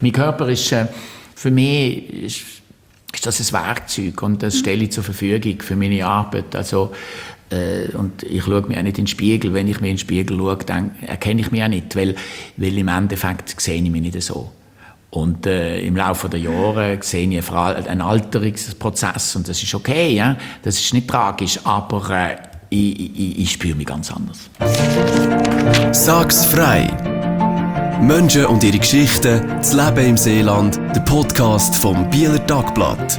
Mein Körper ist für mich ist das ein Werkzeug und das stelle ich zur Verfügung für meine Arbeit. Also, und ich schaue mich auch nicht in den Spiegel. Wenn ich mir in den Spiegel schaue, dann erkenne ich mich auch nicht, weil im Endeffekt sehe ich mich nicht so. Und im Laufe der Jahre sehe ich einen Alterungsprozess und das ist okay, ja? Das ist nicht tragisch, aber ich spüre mich ganz anders. Sag's frei! Menschen und ihre Geschichten, das Leben im Seeland, der Podcast vom Bieler Tagblatt.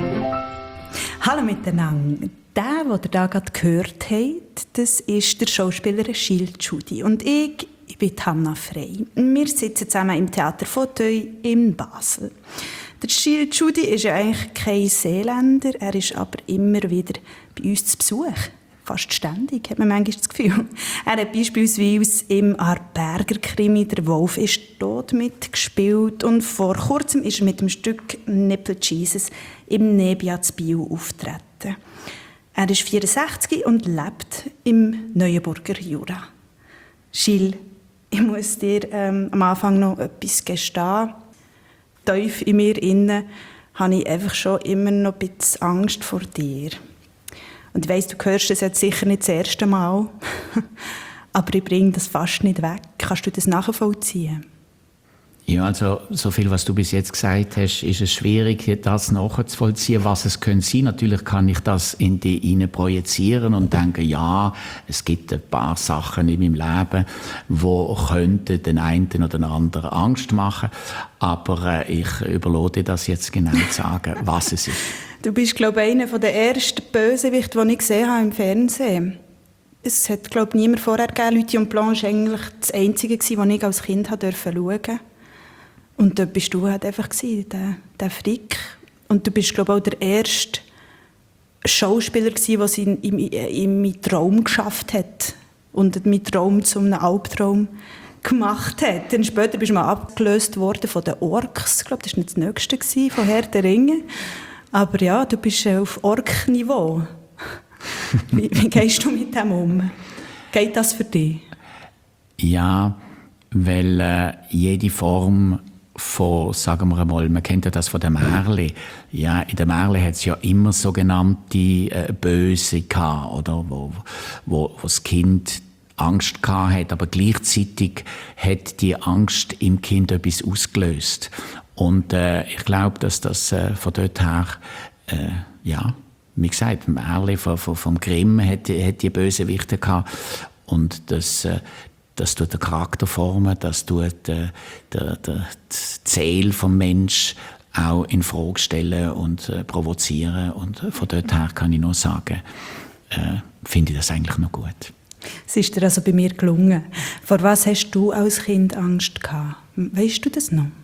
Hallo miteinander. Der, den ihr da gerade gehört habt, das ist der Schauspieler Gilles Tschudi. Und ich bin Hanna Frey. Wir sitzen zusammen im Theater Fauteuil in Basel. Der Gilles Tschudi ist ja eigentlich kein Seeländer, er ist aber immer wieder bei uns zu Besuch. Fast ständig, hat man manchmal das Gefühl. Er hat beispielsweise im Aarberger-Krimi «Der Wolf ist tot» mitgespielt und vor kurzem ist er mit dem Stück «Nipple Jesus» im Nebia zu Biel auftreten. Er ist 64 und lebt im Neuenburger Jura. Gilles, ich muss dir am Anfang noch etwas gestehen. Tief in mir innen habe ich einfach schon immer noch ein bisschen Angst vor dir. Und ich weiss, du hörst das jetzt sicher nicht das erste Mal, aber ich bringe das fast nicht weg. Kannst du das nachvollziehen? Ja, also so viel, was du bis jetzt gesagt hast, ist es schwierig, das nachzuvollziehen, was es könnte sein. Natürlich kann ich das in dich hinein projizieren und denken, ja, es gibt ein paar Sachen in meinem Leben, die könnten den einen oder den anderen Angst machen. Aber ich überlasse das jetzt genau zu sagen, was es ist. Du bist, glaube ich, einer der ersten Bösewichte, die ich gesehen habe im Fernsehen. Es hat, glaube ich, niemand vorher gegeben. Luthi und Blanche war eigentlich das Einzige, das ich als Kind schauen durfte. Und dort bist du halt einfach der Frick. Und du bist, glaube ich, auch der erste Schauspieler, der es in meinem Traum geschafft hat. Und meinen Traum zu einem Albtraum gemacht hat. Dann später bist du mal abgelöst worden von den Orks. Ich glaube, das war nicht das Nächste von Herr der Ringe. Aber ja, du bist auf Ork-Niveau. Wie gehst du mit dem um? Geht das für dich? Ja, weil jede Form von, sagen wir einmal, man kennt ja das von der Märli. Ja, in der Märli hat es ja immer sogenannte Böse gehabt, oder? Wo das Kind Angst gehabt hat, aber gleichzeitig hat die Angst im Kind etwas ausgelöst. Und ich glaube, dass das von dort her, ja, wie gesagt, Märli vom Grimm hat die Bösewichte gehabt. Und das tut den Charakter formen, das tut die Seele vom Menschen auch in Frage stellen und provozieren. Und von dort her kann ich nur sagen, finde ich das eigentlich noch gut. Es ist dir also bei mir gelungen. Vor was hast du als Kind Angst gehabt? Weißt du das noch?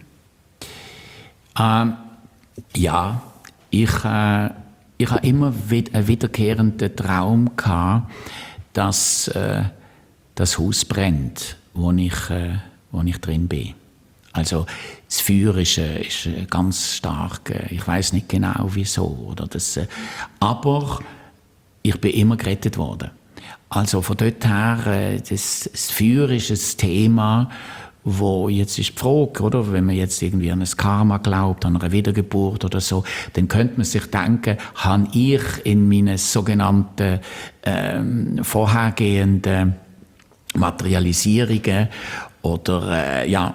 Ja, ich habe immer einen wiederkehrenden Traum gehabt, dass das Haus brennt, wo ich drin bin. Also das Feuer ist ganz stark. Ich weiß nicht genau wieso oder das. Aber ich bin immer gerettet worden. Also von dort her, das Feuer ist ein Thema, wo jetzt ist die Frage, oder? Wenn man jetzt irgendwie an ein Karma glaubt, an eine Wiedergeburt oder so, dann könnte man sich denken, habe ich in meinen sogenannten vorhergehenden Materialisierungen oder in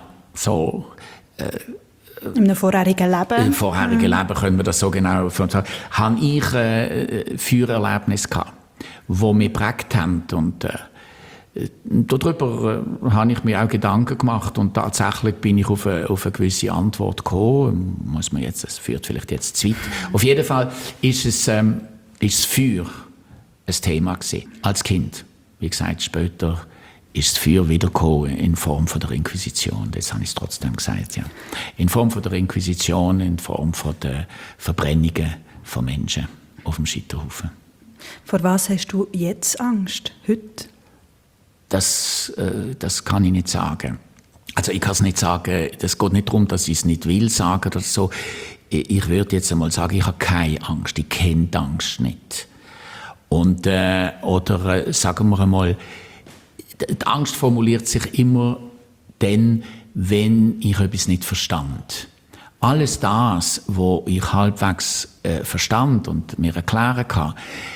einem vorherigen Leben. Im vorherigen Leben können wir das so genau sagen. Habe ich Feuererlebnisse gehabt, die mich geprägt haben und darüber habe ich mir auch Gedanken gemacht und tatsächlich bin ich auf eine gewisse Antwort gekommen. Das führt vielleicht jetzt zu weit. Auf jeden Fall ist das Feuer ein Thema gewesen, als Kind. Wie gesagt, später ist das Feuer wiedergekommen in Form von der Inquisition. Das habe ich trotzdem gesagt, ja. In Form von der Inquisition, in Form von der Verbrennungen von Menschen auf dem Scheiterhaufen. Vor was hast du jetzt Angst, heute? Das kann ich nicht sagen. Also ich kann es nicht sagen, das geht nicht darum, dass ich es nicht will sagen oder so. Ich würde jetzt einmal sagen, ich habe keine Angst, ich kenne die Angst nicht. Und, oder sagen wir einmal, die Angst formuliert sich immer dann, wenn ich etwas nicht verstand. alles das, was ich halbwegs verstand und mir erklären kann,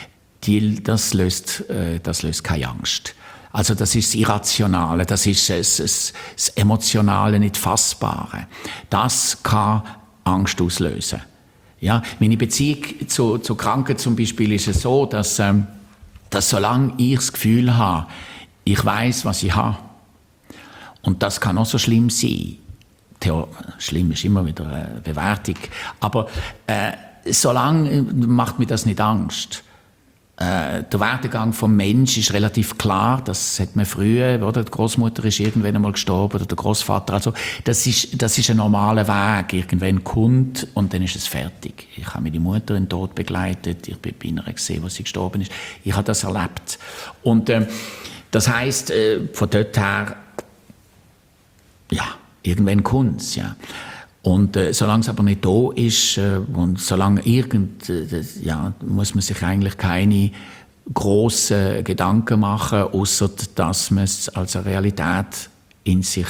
das löst keine Angst. Also das ist das Irrationale, das ist das Emotionale, nicht Fassbare. Das kann Angst auslösen. Ja, meine Beziehung zu Kranken zum Beispiel ist es so, dass solange ich das Gefühl habe, ich weiß, was ich habe, und das kann auch so schlimm sein. Schlimm ist immer wieder eine Bewertung, aber solange macht mir das nicht Angst. Der Werdegang vom Mensch ist relativ klar. Das hat man früher, oder? Die Großmutter ist irgendwann einmal gestorben oder der Großvater. Also das ist ein normaler Weg. Irgendwann kommt und dann ist es fertig. Ich habe meine Mutter in den Tod begleitet. Ich bin bei ihr gesehen, wo sie gestorben ist. Ich habe das erlebt. Und das heisst, von dort her, ja, irgendwann kommt es, ja. Und solange es aber nicht da ist und solange muss man sich eigentlich keine grossen Gedanken machen, außer dass man es als eine Realität in sich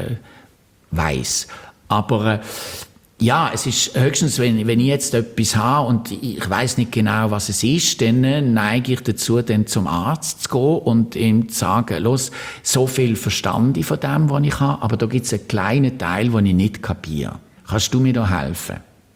weiss. Aber ja, es ist höchstens, wenn ich jetzt etwas habe und ich weiss nicht genau, was es ist, dann neige ich dazu, dann zum Arzt zu gehen und ihm zu sagen, los, so viel verstand ich von dem, was ich habe, aber da gibt es einen kleinen Teil, den ich nicht kapiere. Kannst du mir da helfen?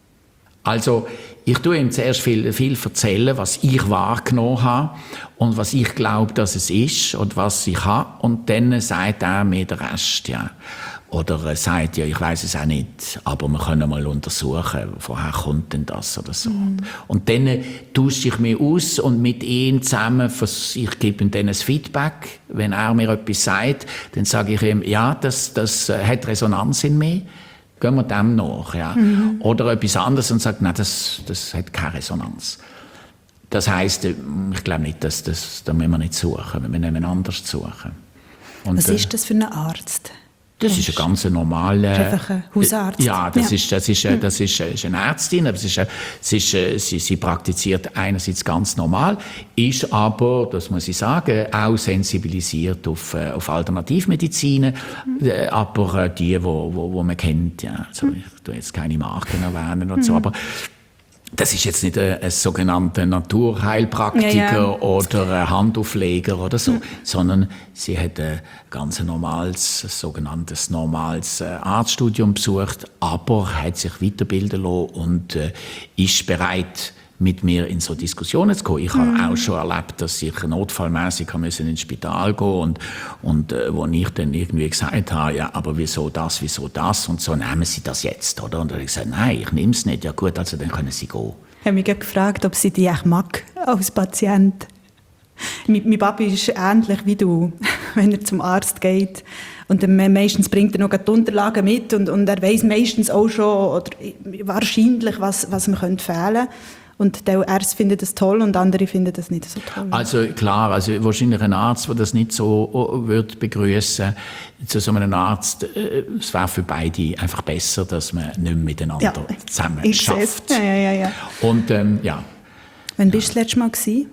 Also, ich tue ihm zuerst viel erzählen, was ich wahrgenommen habe und was ich glaube, dass es ist und was ich habe, und dann sagt er mir den Rest, ja. Oder er sagt, ja, ich weiß es auch nicht, aber wir können mal untersuchen, woher kommt denn das oder so. Und dann tausche ich mich aus und mit ihm zusammen, ich gebe ihm dann ein Feedback. Wenn er mir etwas sagt, dann sage ich ihm, ja, das hat Resonanz in mir. Gehen wir dem nach, ja. Oder etwas anderes und sagt, nein, das hat keine Resonanz. Das heisst, ich glaube nicht, da müssen wir nicht suchen, wir müssen anders suchen. Und, was ist das für ein Arzt? Das ist ein ganz normaler... Einfach ein Hausarzt? Ja, das ist eine Ärztin, aber sie praktiziert einerseits ganz normal, ist aber, das muss ich sagen, auch sensibilisiert auf Alternativmedizin, aber die man kennt. Ja. Also, ich tue jetzt keine Marken erwähnen und so, aber das ist jetzt nicht ein sogenannter Naturheilpraktiker oder ein Handaufleger oder so, sondern sie hat ein ganz sogenanntes normales Arztstudium besucht, aber hat sich weiterbilden lassen und ist bereit, mit mir in so Diskussionen zu gehen. Ich habe auch schon erlebt, dass ich notfallmäßig ins Spital gehen und wo ich dann irgendwie gesagt habe, ja, aber wieso das und so, nehmen Sie das jetzt, oder? Und dann habe ich gesagt, nein, ich nehme es nicht. Ja gut, also dann können Sie gehen. Ich habe mich gefragt, ob sie dich echt mag als Patient. Mein Papi ist ähnlich wie du, wenn er zum Arzt geht. Und dann meistens bringt er noch die Unterlagen mit und er weiss meistens auch schon oder wahrscheinlich, was mir fehlen könnte. Und die Ärzte finden das toll und andere finden das nicht so toll. Also klar, wahrscheinlich ein Arzt, der das nicht so wird begrüßen, zu so einem Arzt, es wäre für beide einfach besser, dass man nicht mehr miteinander zusammen schafft. Ja. Und ja. Wann bist du das letzte Mal gewesen?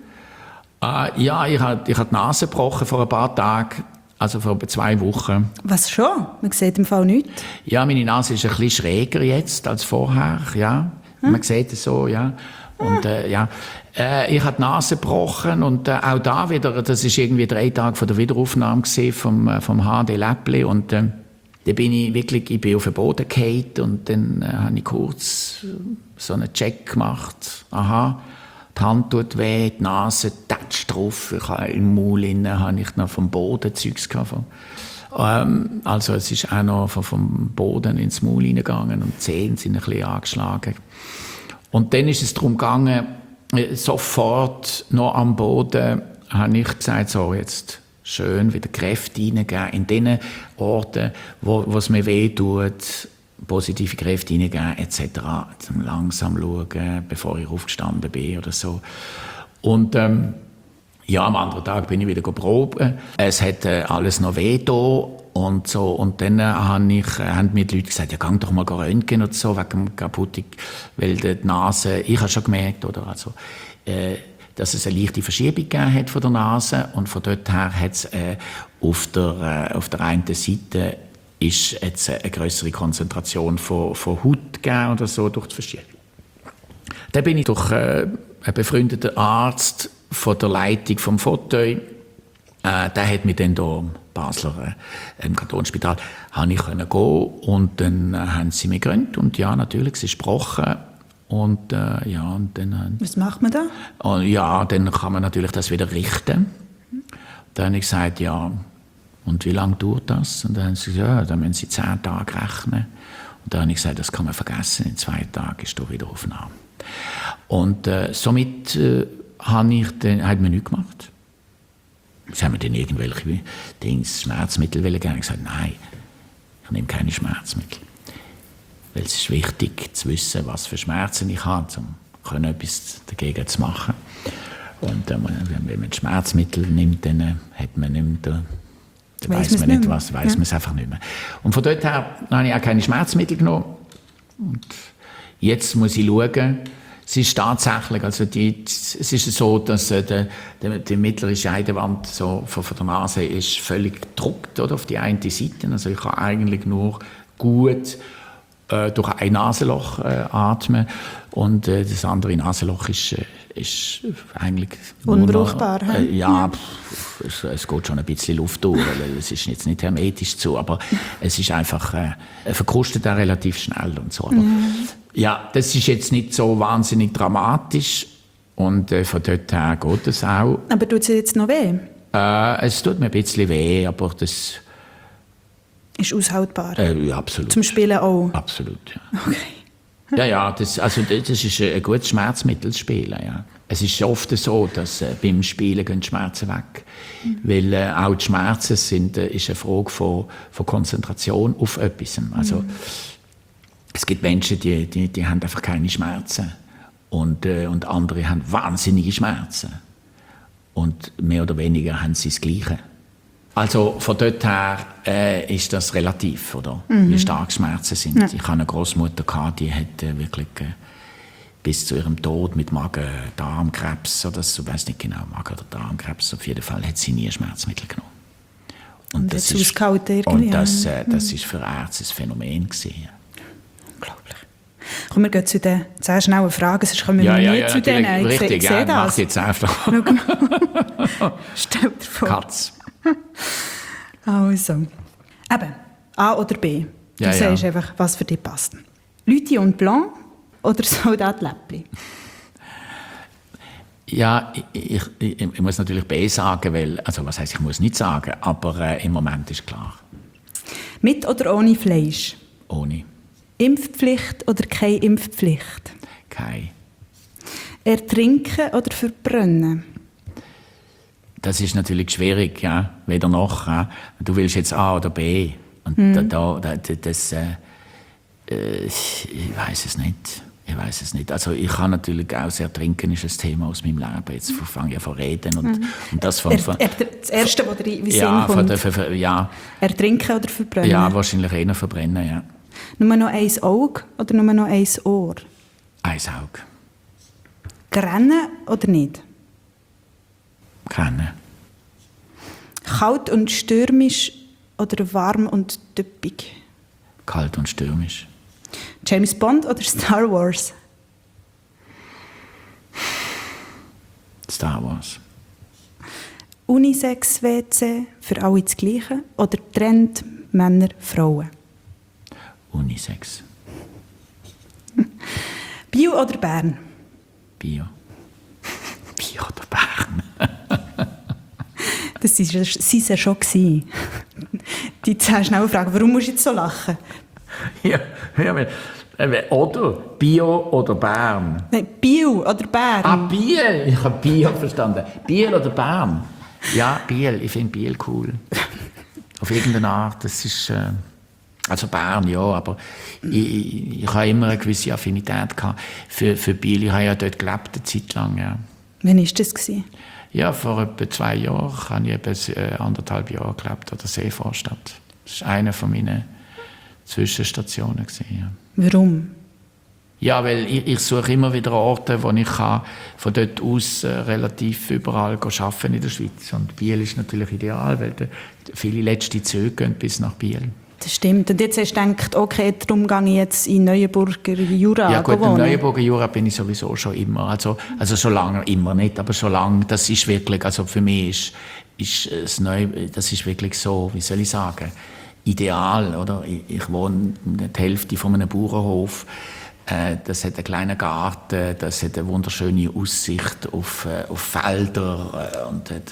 Ja, ich habe die Nase gebrochen vor ein paar Tagen. Also vor 2 Wochen. Was schon? Man sieht im Fall nichts. Ja, meine Nase ist ein bisschen schräger jetzt als vorher. Ja. Man sieht es so, ja. Und ich habe die Nase gebrochen und auch da wieder, das ist irgendwie 3 Tage vor der Wiederaufnahme vom HD Läppli und da bin ich bin auf den Boden gefallen und dann habe ich kurz so einen Check gemacht. Aha, die Hand tut weh, die Nase tätscht drauf, im Maul habe ich noch vom Boden Zeugs gehabt. Also es ist auch noch vom Boden ins Maul hineingegangen und die Zähne sind ein bisschen angeschlagen. Und dann ist es darum gegangen, sofort noch am Boden, habe ich gesagt, so jetzt schön wieder Kräfte reingeben, in den Orten, wo es mir weh tut, positive Kräfte reingeben, etc. Langsam schauen, bevor ich aufgestanden bin oder so. Und am anderen Tag bin ich wieder proben. Es hat alles noch weh da. Und so, und dann haben mir die Leute gesagt, ja, geh doch mal röntgen und so, wegen dem kaputten, weil die Nase, ich habe schon gemerkt, oder, also, dass es eine leichte Verschiebung gegeben hat von der Nase und von dort her hat es auf der einen Seite ist jetzt eine größere Konzentration von Haut gegeben oder so durch die Verschiebung. Dann bin ich durch einen befreundeten Arzt von der Leitung vom Fauteuil, der hat mich dann hier im Basler im Kantonsspital habe ich gehen und dann haben sie mich gerönt und ja, natürlich, es ist gebrochen. Und, und dann, was macht man da? Und, ja, dann kann man natürlich das wieder richten. Dann habe ich gesagt, ja, und wie lange dauert das? Und dann haben sie gesagt, ja, dann müssen Sie 10 Tage rechnen. Und dann habe ich gesagt, das kann man vergessen, in 2 Tagen ist da wieder Aufnahme. Und somit hat man nichts gemacht. Sie haben mir dann irgendwelche Schmerzmittel gerne. Ich habe gesagt, nein, ich nehme keine Schmerzmittel. Weil es ist wichtig zu wissen, was für Schmerzen ich habe, um etwas dagegen zu machen. Und wenn man Schmerzmittel nimmt, dann hat man nicht mehr, dann weiss man nicht, was, weiss man es einfach nicht mehr. Und von dort her habe ich auch keine Schmerzmittel genommen. Und jetzt muss ich schauen, es ist tatsächlich, also es ist so, dass die mittlere Scheidewand so von der Nase ist völlig gedruckt oder, auf die eine Seite. Also ich kann eigentlich nur gut durch ein Nasenloch atmen und das andere Nasenloch ist eigentlich unbrauchbar. Es geht schon ein bisschen Luft durch, es ist jetzt nicht hermetisch zu, aber es ist einfach verkrustet auch relativ schnell und so. Aber, ja, das ist jetzt nicht so wahnsinnig dramatisch und von dort her geht es auch. Aber tut es jetzt noch weh? Es tut mir ein bisschen weh, aber das ist aushaltbar? Ja, absolut. Zum Spielen auch? Absolut, ja. Okay. Ja, das ist ein gutes Schmerzmittel, das Spielen, ja. Es ist oft so, dass beim Spielen gehen die Schmerzen weg. Weil auch die Schmerzen ist eine Frage von Konzentration auf etwas. Also, es gibt Menschen, die haben einfach keine Schmerzen. Und andere haben wahnsinnige Schmerzen. Und mehr oder weniger haben sie das Gleiche. Also von dort her ist das relativ, oder? Wie stark Schmerzen sind. Ja. Ich hatte eine Großmutter, die hat wirklich bis zu ihrem Tod mit Magen-Darmkrebs oder so, ich weiß nicht genau, Magen- oder Darmkrebs, auf jeden Fall hat sie nie Schmerzmittel genommen. Und das ist für Ärzte ein Phänomen gewesen. Unglaublich. Komm, wir gehen zu den 10 schnellen Fragen, sonst kommen wir nie zu denen. Richtig, ja, mach jetzt einfach. Stell dir vor. Katz. Also, eben, A oder B. Du sagst einfach, was für dich passt. Lüthi und Blanc oder Soldat Läppli? Ja, ich muss natürlich B sagen, weil, also was heisst, ich muss nicht sagen, aber im Moment ist klar. Mit oder ohne Fleisch? Ohne. Impfpflicht oder keine Impfpflicht? Keine. Ertrinken oder verbrennen? Das ist natürlich schwierig, ja, weder noch. Ja. Du willst jetzt A oder B. Und ich weiß es nicht. Also ich kann natürlich auch sehr trinken, ist ein Thema aus meinem Leben. Jetzt fange ich an zu reden. Und das das Erste, was dir in den Sinn kommt. Ertrinken oder verbrennen? Ja, wahrscheinlich eher verbrennen, ja. Nur noch ein Auge oder nur noch ein Ohr? Ein Auge. Grennen oder nicht? Grennen. Kalt und stürmisch oder warm und düppig? Kalt und stürmisch. James Bond oder Star Wars? Star Wars. Unisex-WC für alle das Gleiche oder Trend Männer, Frauen? Unisex. Bio oder Bern? Bio. Bio oder Bern? Das waren sie schon. Die 10 schnellen Fragen. Warum musst du jetzt so lachen? Ja, oder Bio oder Bern? Nein, Bio oder Bern? Ah, Biel. Ich habe Bio verstanden. Biel oder Bern? Ja, Biel. Ich finde Biel cool. Auf irgendeine Art. Das ist... Also Bern, ja, aber ich habe immer eine gewisse Affinität gehabt für Biel. Ich habe ja dort gelebt, eine Zeit lang, ja. Wann war das? Ja, vor etwa 2 Jahren habe ich etwa 1,5 Jahre gelebt an der Seevorstadt. Das war eine von meinen Zwischenstationen. Ja. Warum? Ja, weil ich suche immer wieder Orte, wo ich von dort aus relativ überall arbeiten in der Schweiz. Und Biel ist natürlich ideal, weil viele letzte Züge gehen bis nach Biel. Das stimmt. Und jetzt hast du gedacht, okay, darum gehe ich jetzt in Neuenburger Jura Ja gut, wohnen. im Neuenburger Jura bin ich sowieso schon immer. Also schon lange, immer nicht, aber schon lange. Das ist wirklich, also für mich ist das ist wirklich so, wie soll ich sagen, ideal, oder? Ich wohne die Hälfte von einem Bauernhof. Das hat einen kleinen Garten, das hat eine wunderschöne Aussicht auf Felder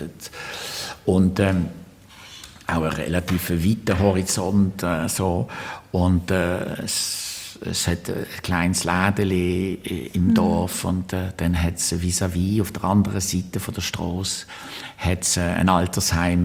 und auch einen relativ weiten Horizont. So. Und es hat ein kleines Lädeli im Dorf und dann hat es vis-à-vis auf der anderen Seite von der Strasse hat's ein Altersheim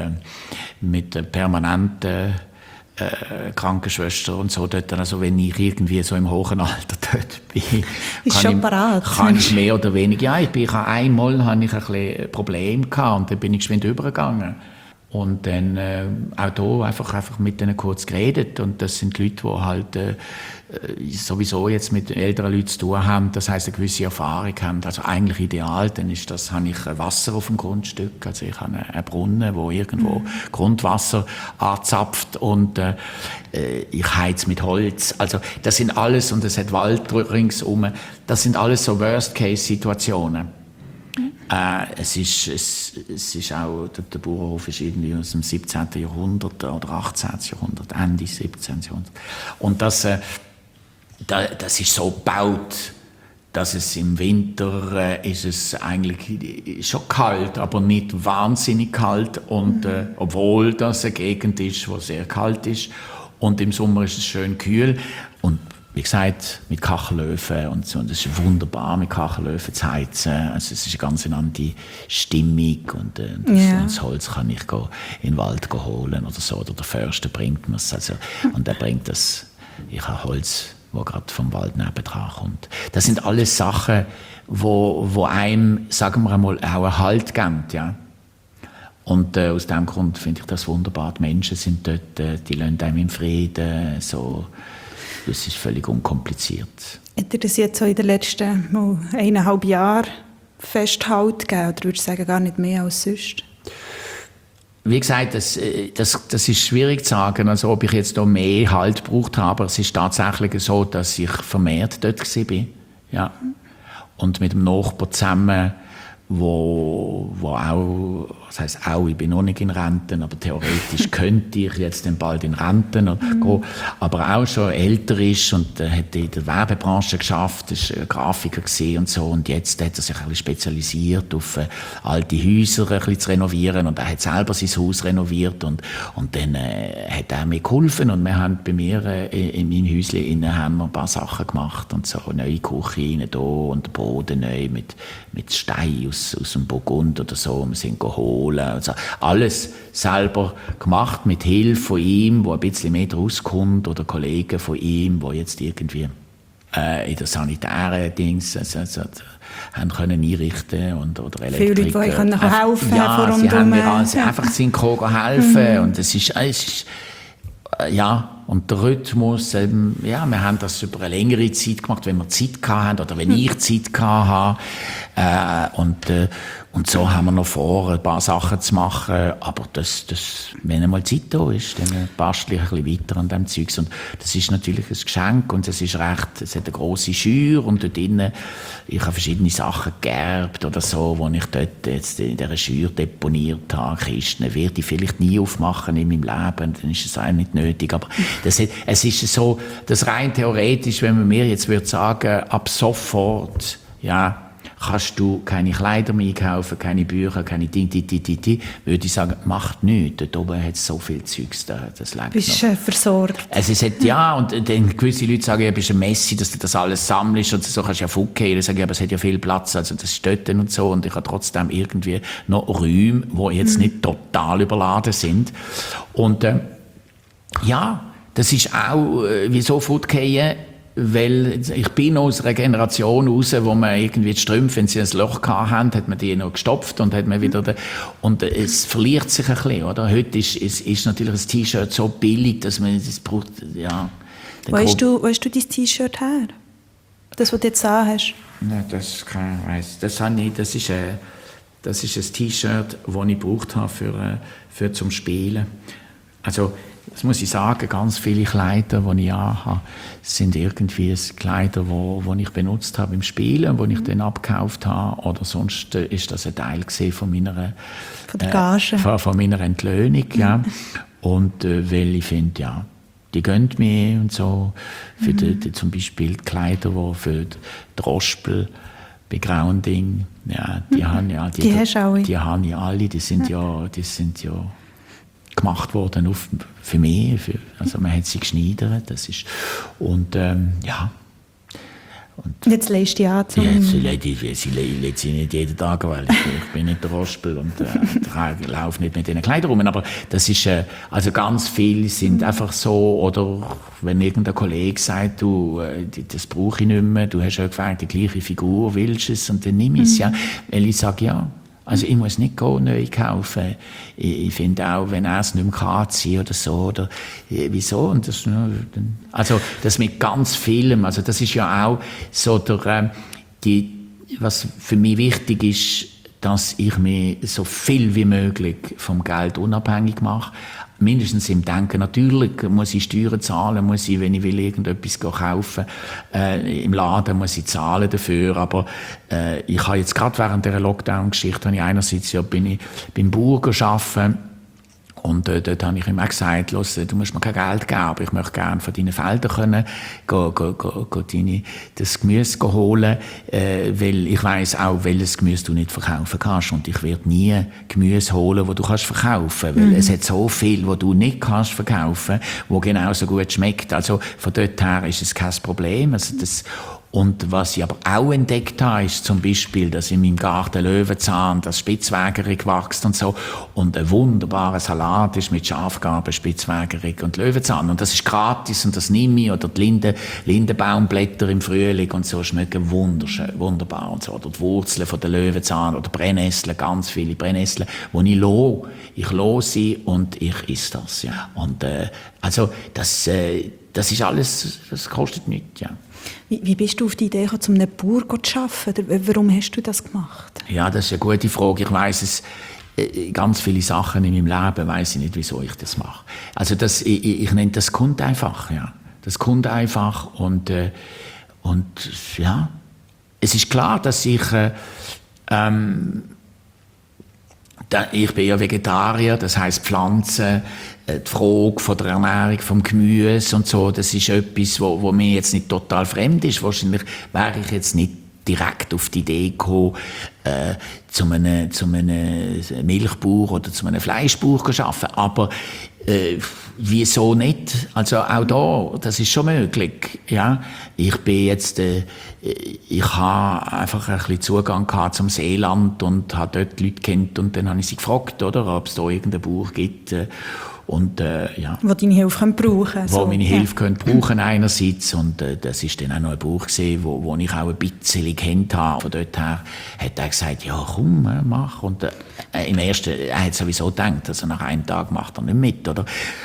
mit permanenten Krankenschwester und so dort. Also wenn ich irgendwie so im hohen Alter dort bin, kann ich mehr oder weniger, einmal hatte ich ein bisschen Probleme gehabt und dann bin ich geschwind übergegangen. Und dann auch da einfach mit denen kurz geredet. Und das sind Leute, die halt sowieso jetzt mit älteren Leuten zu tun haben, das heisst eine gewisse Erfahrung haben. Also eigentlich ideal, dann habe ich Wasser auf dem Grundstück. Also ich habe einen Brunnen, wo irgendwo Grundwasser anzapft und ich heiz mit Holz. Also das sind alles, und es hat Wald ringsum, das sind alles so Worst-Case-Situationen. Es ist auch, der Bauernhof ist irgendwie aus dem 17. Jahrhundert oder 18. Jahrhundert, Ende 17. Jahrhundert. Und das ist so gebaut, dass es im Winter ist es eigentlich schon kalt, aber nicht wahnsinnig kalt. Und obwohl das eine Gegend ist, wo sehr kalt ist. Und im Sommer ist es schön kühl. Und wie gesagt, mit Kachelöfen und so. Und es ist wunderbar, mit Kachelöfen zu heizen. Also es ist eine ganz andere Stimmung. Und das Holz kann ich in den Wald holen oder so. Oder der Förster bringt mir es. Also, und er bringt das. Ich habe Holz, das gerade vom Wald nebendran kommt. Das sind alles Sachen, wo einem, sagen wir einmal, auch einen Halt geben. Ja? Und aus diesem Grund finde ich das wunderbar. Die Menschen sind dort, die lassen einem in Frieden. So. Das ist völlig unkompliziert. Hat dir das jetzt so in den letzten 1,5 Jahren Festhalt gegeben? Oder würdest du sagen, gar nicht mehr als sonst? Wie gesagt, das ist schwierig zu sagen, also ob ich jetzt da mehr Halt gebraucht habe. Aber es ist tatsächlich so, dass ich vermehrt dort war. Ja. Und mit dem Nachbarn zusammen, wo auch, das heisst auch, ich bin noch nicht in Rente, aber theoretisch könnte ich jetzt dann bald in Rente gehen, aber auch schon älter ist und hat in der Werbebranche geschafft, ist Grafiker gewesen und so, und jetzt hat er sich ein bisschen spezialisiert auf alte Häuser ein bisschen zu renovieren, und er hat selber sein Haus renoviert und dann hat er mir geholfen, und wir haben bei mir in meinem Häuschen haben wir ein paar Sachen gemacht und so, neue Küche rein da und der Boden neu mit Stein aus dem Burgund oder so, wir sind geholt. Also alles selber gemacht, mit Hilfe von ihm, wo ein bisschen mehr draus kommt, oder Kollegen von ihm, die jetzt irgendwie in der sanitären Dings haben können einrichten oder Elektriker. Viele Leute, die können helfen. Ja, sie haben mir einfach helfen. Und es ist ja, und der Rhythmus, wir haben das über eine längere Zeit gemacht, wenn wir Zeit hatten oder wenn ich Zeit hatte. Und so haben wir noch vor, ein paar Sachen zu machen. Aber wenn einmal Zeit da ist, dann bastle ich ein bisschen weiter an dem Zeugs. Und das ist natürlich ein Geschenk und es hat eine grosse Schür und dort drinnen, ich habe verschiedene Sachen geerbt oder so, die ich dort jetzt in dieser Schür deponiert habe. Kisten werde ich vielleicht nie aufmachen in meinem Leben, dann ist es auch nicht nötig. Aber es ist so, dass rein theoretisch, wenn man mir jetzt würde sagen, ab sofort, ja, kannst du keine Kleider mehr einkaufen, keine Bücher, keine würde ich sagen, macht nichts. Dort oben hat es so viel Zeugs, das lebt bist noch. Versorgt. Also es hat, ja, und dann gewisse Leute sagen, ja, bist ein Messi, dass du das alles sammelst und so kannst du ja fucken. Dann sagen, aber es hat ja viel Platz, also das ist dort und so, und ich habe trotzdem irgendwie noch Räume, die jetzt nicht total überladen sind. Und ja, das ist auch, wieso fortgehen, weil ich bin aus einer Generation raus, wo man irgendwie die Strümpfe, wenn sie ein Loch hatten, hat man die noch gestopft und hat man wieder und es verliert sich ein bisschen, oder? Heute ist natürlich ein T-Shirt so billig, dass man das braucht, ja. Wo hast du dein T-Shirt her? Das, was du jetzt hast? Nein, das kann ich weiss. Das ist ein T-Shirt, das ich gebraucht habe für zum Spielen. Also das muss ich sagen, ganz viele Kleider, die ich anhabe, sind irgendwie Kleider, die ich benutzt habe im Spielen, die ich dann abgekauft habe. Oder sonst ist das ein Teil von meiner, von der Gage. Von meiner Entlöhnung. Ja. Und weil ich finde, ja, die gönnt mir und so. Für zum Beispiel die Kleider, die für die Rospel bei Grounding, ja, die haben ja, die hast du alle. Die habe ich alle, die sind ja gemacht worden für mich, also man hat sie geschneidert, das ist, und ja. Und jetzt lässt du die an zum... Ja, sie lädt sie nicht jeden Tag, weil ich bin nicht der Rospel und laufe nicht mit diesen Kleidern rum. Aber das ist, also ganz viele sind einfach so, oder wenn irgendein Kollege sagt, du, das brauche ich nicht mehr, du hast ja gefragt, die gleiche Figur, willst du es? Und dann nehme ich es, ja. Weil ich sage, ja. Also ich muss nicht neu kaufen. Ich finde auch, wenn er es nicht mehr kann ziehen oder so, oder wieso? Und das, also das mit ganz vielem, also das ist ja auch so was für mich wichtig ist, dass ich mich so viel wie möglich vom Geld unabhängig mache. Mindestens im Denken. Natürlich muss ich Steuern zahlen, muss ich, wenn ich will, irgendetwas kaufen im Laden muss ich zahlen dafür. Aber ich habe jetzt gerade während dieser Lockdown-Geschichte, einerseits bin ich beim Bauer arbeiten. Und dort habe ich ihm auch gesagt, du musst mir kein Geld geben, aber ich möchte gerne von deinen Feldern das Gemüse holen, weil ich weiss auch, welches Gemüse du nicht verkaufen kannst. Und ich werde nie Gemüse holen, das du kannst verkaufen, weil es hat so viel, das du nicht kannst verkaufen, wo genauso gut schmeckt. Also von dort her ist es kein Problem. Also und was ich aber auch entdeckt habe, ist zum Beispiel, dass in meinem Garten Löwenzahn, das Spitzwegerich wächst und so. Und ein wunderbarer Salat ist mit Schafgarben, Spitzwegerich und Löwenzahn. Und das ist gratis und das nehme ich. Oder die Lindenbaumblätter im Frühling und so schmecken wunderschön, wunderbar und so. Oder die Wurzeln von der Löwenzahn oder Brennnesseln, ganz viele Brennnesseln, die ich lasse sie und ich esse das. Ja. Und also das ist alles, das kostet nichts, ja. Wie bist du auf die Idee gekommen, um einen Bauer zu arbeiten? Warum hast du das gemacht? Ja, das ist eine gute Frage. Ich weiss es, ganz viele Sachen in meinem Leben weiss ich nicht, wieso ich das mache. Also ich nenne das kommt einfach, ja. Das kommt einfach und ja, es ist klar, dass ich bin ja Vegetarier, das heisst Pflanzen, die Frage von der Ernährung, vom Gemüse und so, das ist etwas, wo mir jetzt nicht total fremd ist. Wahrscheinlich wäre ich jetzt nicht direkt auf die Idee gekommen, zu einem Milchbauer oder zu einem Fleischbauer zu arbeiten. Aber wieso nicht? Also auch da, das ist schon möglich. Ja? Ich bin jetzt, ich habe einfach ein bisschen Zugang gehabt zum Seeland und habe dort Leute kennt und dann habe ich sie gefragt, oder, ob es da irgendeinen Bauer gibt. Und, ja. Wo deine Hilfe brauchen können. Wo meine Hilfe brauchen einerseits. Und das ist dann auch noch ein Bauer gewesen, wo ich auch ein bisschen kennt habe. Von dort her hat er gesagt, ja komm, mach. Und im ersten, er hat sowieso gedacht, also nach einem Tag macht er nicht mit, oder?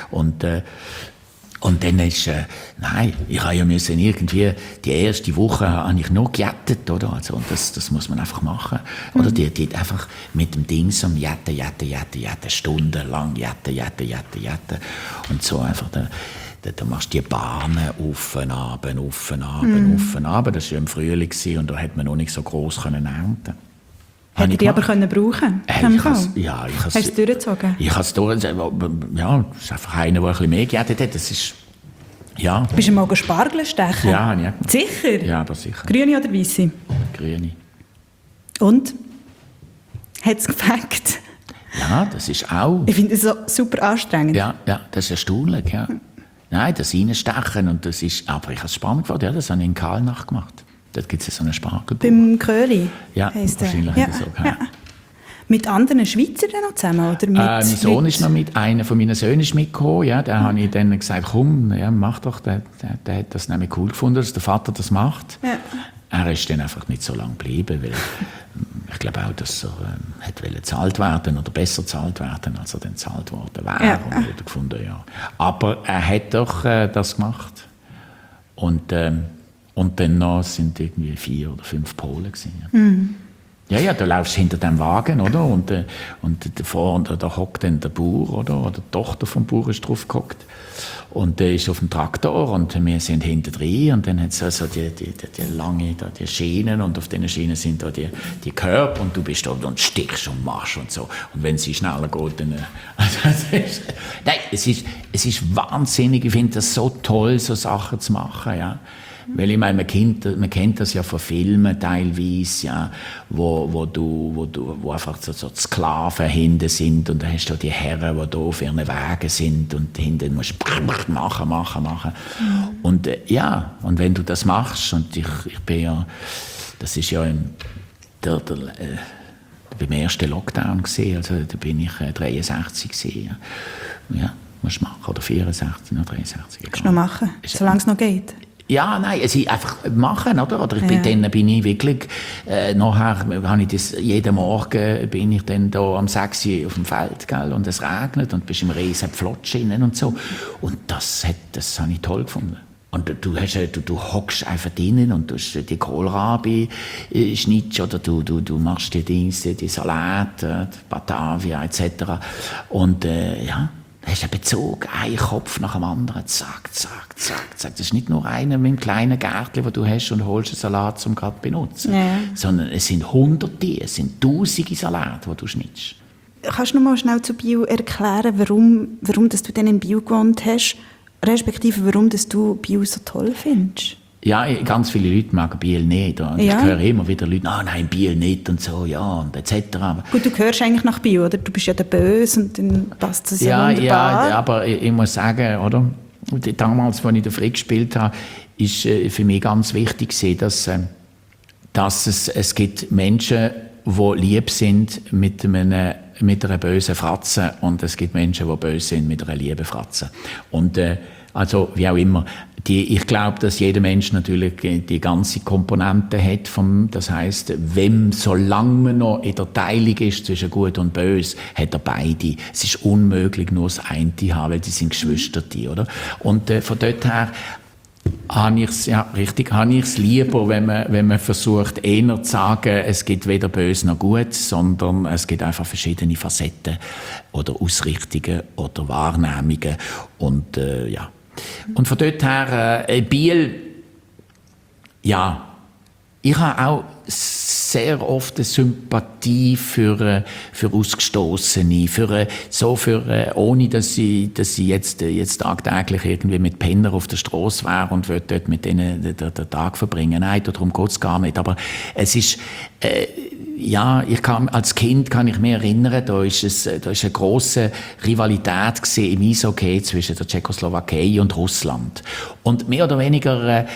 Und dann ist, nein, ich habe ja müssen irgendwie, die erste Woche habe ich nur gejättet, oder? Also, und das muss man einfach machen. Oder die einfach mit dem Ding so jetten, stundenlang jetten. Und so einfach, da machst du die Bahnen auf und ab. Das war ja im Frühling und da hätte man noch nicht so gross ernten. Hätte die aber können brauchen können? Ja, ich hast du es durchgezogen? Ich habe es durchgezogen. Ja, es ist einfach einer, der ein bisschen mehr gejettet hat. Das ist, ja. Bist du mal Spargel stechen? Ja, habe ich gemacht. Sicher? Ja, aber sicher. Grüne oder weisse? Grüne. Und? Hat es gefällt? Ja, das ist auch... Ich finde es so super anstrengend. Ja, das ist erstaunlich, ja. Nein, das Reinstechen und das ist... Aber ich habe es spannend gefunden, ja, das habe ich in Karlnach gemacht. Dort gibt es so einen Spargelbauer. Beim Köri? Ja, wahrscheinlich ja. So. Ja. Mit anderen Schweizern noch zusammen? Oder mit mein Sohn ist noch mit, einer von meinen Söhnen ist mitgekommen. Ja, da habe ich dann gesagt, komm, ja, mach doch. Der hat das nämlich cool gefunden, dass der Vater das macht. Ja. Er ist dann einfach nicht so lange geblieben, weil ich glaube auch, dass er wollte bezahlt werden oder besser bezahlt werden, als er dann bezahlt worden wäre. Ja. Und er hat gefunden, ja. Aber er hat doch das gemacht. Und dann noch sind irgendwie 4 oder 5 Polen gewesen. Ja. Ja, du laufst hinter dem Wagen, oder? Und davor da hockt dann der Bauer, oder die Tochter vom Bauer ist drauf gehockt. Und der ist auf dem Traktor und wir sind hinten drin und dann hat es also die lange, die Schienen und auf diesen Schienen sind da die Körper und du bist da und stichst und machst und so. Und wenn sie schneller geht, dann... nein, es ist wahnsinnig, ich finde das so toll, so Sachen zu machen, ja. Weil ich meine, man kennt das ja von Filmen teilweise, ja, wo einfach so die Sklaven hinten sind und dann hast du die Herren, die da auf ihren Wegen sind und hinten musst du machen. Und und wenn du das machst, und ich bin ja, das ist ja beim ersten Lockdown gesehen, also da bin ich 63 gesehen, ja, musst du machen, oder 64, oder 63. Kannst du noch machen, solange es noch geht. Ja, nein, es ist einfach machen, oder dann bin ich wirklich, nachher habe ich das, jeden Morgen bin ich dann da am 6 Uhr auf dem Feld, gell, und es regnet und bist im riesen Pflotsch und so. Und das habe ich toll gefunden. Und du hockst einfach drinnen und du die Kohlrabi schneidest, oder du machst die Dienste, die Salate, die Batavia etc. Und da hast du einen Bezug, einen Kopf nach dem anderen, zack. Das ist nicht nur einer mit einem kleinen Gärtchen, das du hast und holst einen Salat, um gerade zu benutzen. Ja. Sondern es sind Hunderte, es sind Tausende Salate, die du schneidest. Kannst du noch mal schnell zu Biel erklären, warum dass du dann in Biel gewohnt hast, respektive warum dass du Biel so toll findest? Ja, ganz viele Leute mögen Biel nicht. Und ich höre immer wieder Leute, nein, Biel nicht und so, ja, und etc. Gut, du gehörst eigentlich nach Biel, oder? Du bist ja der Böse und dann passt das ja wunderbar. Ja, aber ich muss sagen, oder? Damals, als ich den Frick gespielt habe, ist für mich ganz wichtig, dass es gibt Menschen, die lieb sind mit einer bösen Fratze, und es gibt Menschen, die böse sind mit einer lieben Fratze. Und also wie auch immer. Ich glaube, dass jeder Mensch natürlich die ganze Komponente hat. Das heisst, solange man noch in der Teilung ist zwischen Gut und Böse, hat er beide. Es ist unmöglich, nur das eine zu haben, weil die sind Geschwister, oder? Und von dort her habe ich es lieber, wenn man versucht, eher zu sagen, es gibt weder Böse noch Gut, sondern es gibt einfach verschiedene Facetten oder Ausrichtungen oder Wahrnehmungen. Und Und von dort her, Biel, ja, ich habe auch sehr oft eine Sympathie für Ausgestossene, ohne dass ich jetzt tagtäglich irgendwie mit Penner auf der Straße wäre und würde dort mit denen den Tag verbringen. Nein, darum geht es gar nicht. Aber es ist, als Kind kann ich mich erinnern, da ist eine grosse Rivalität im Eishockey zwischen der Tschechoslowakei und Russland. Und mehr oder weniger,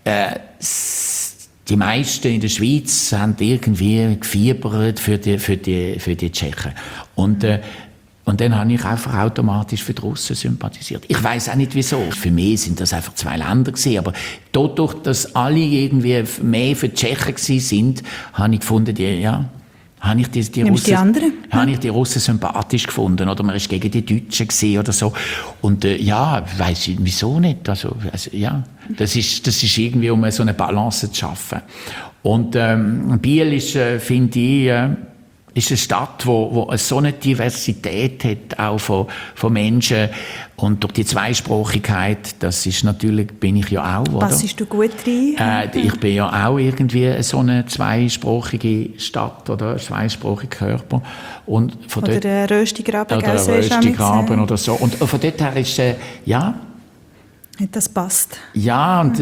die meisten in der Schweiz haben irgendwie gefiebert für die Tschechen. Und dann habe ich einfach automatisch für die Russen sympathisiert. Ich weiss auch nicht wieso. Für mich sind das einfach zwei Länder gewesen. Aber dadurch, dass alle irgendwie mehr für die Tschechen sind, habe ich gefunden, habe ich die Russen sympathisch gefunden, oder man ist gegen die Deutschen gesehen oder so. Und weiss ich wieso nicht. Also das ist irgendwie, um so eine Balance zu schaffen. Und Biel ist, finde ich, ist eine Stadt, wo so eine Diversität hat, auch von Menschen. Und durch die Zweisprachigkeit, bin ich ja auch, oder? Passest du gut rein? Ich bin ja auch irgendwie so eine zweisprachige Stadt oder ein zweisprachiger Körper. Und von oder der Röstigraben, oder der Röstigraben oder so. Und von dort her ist, das passt. Ja, und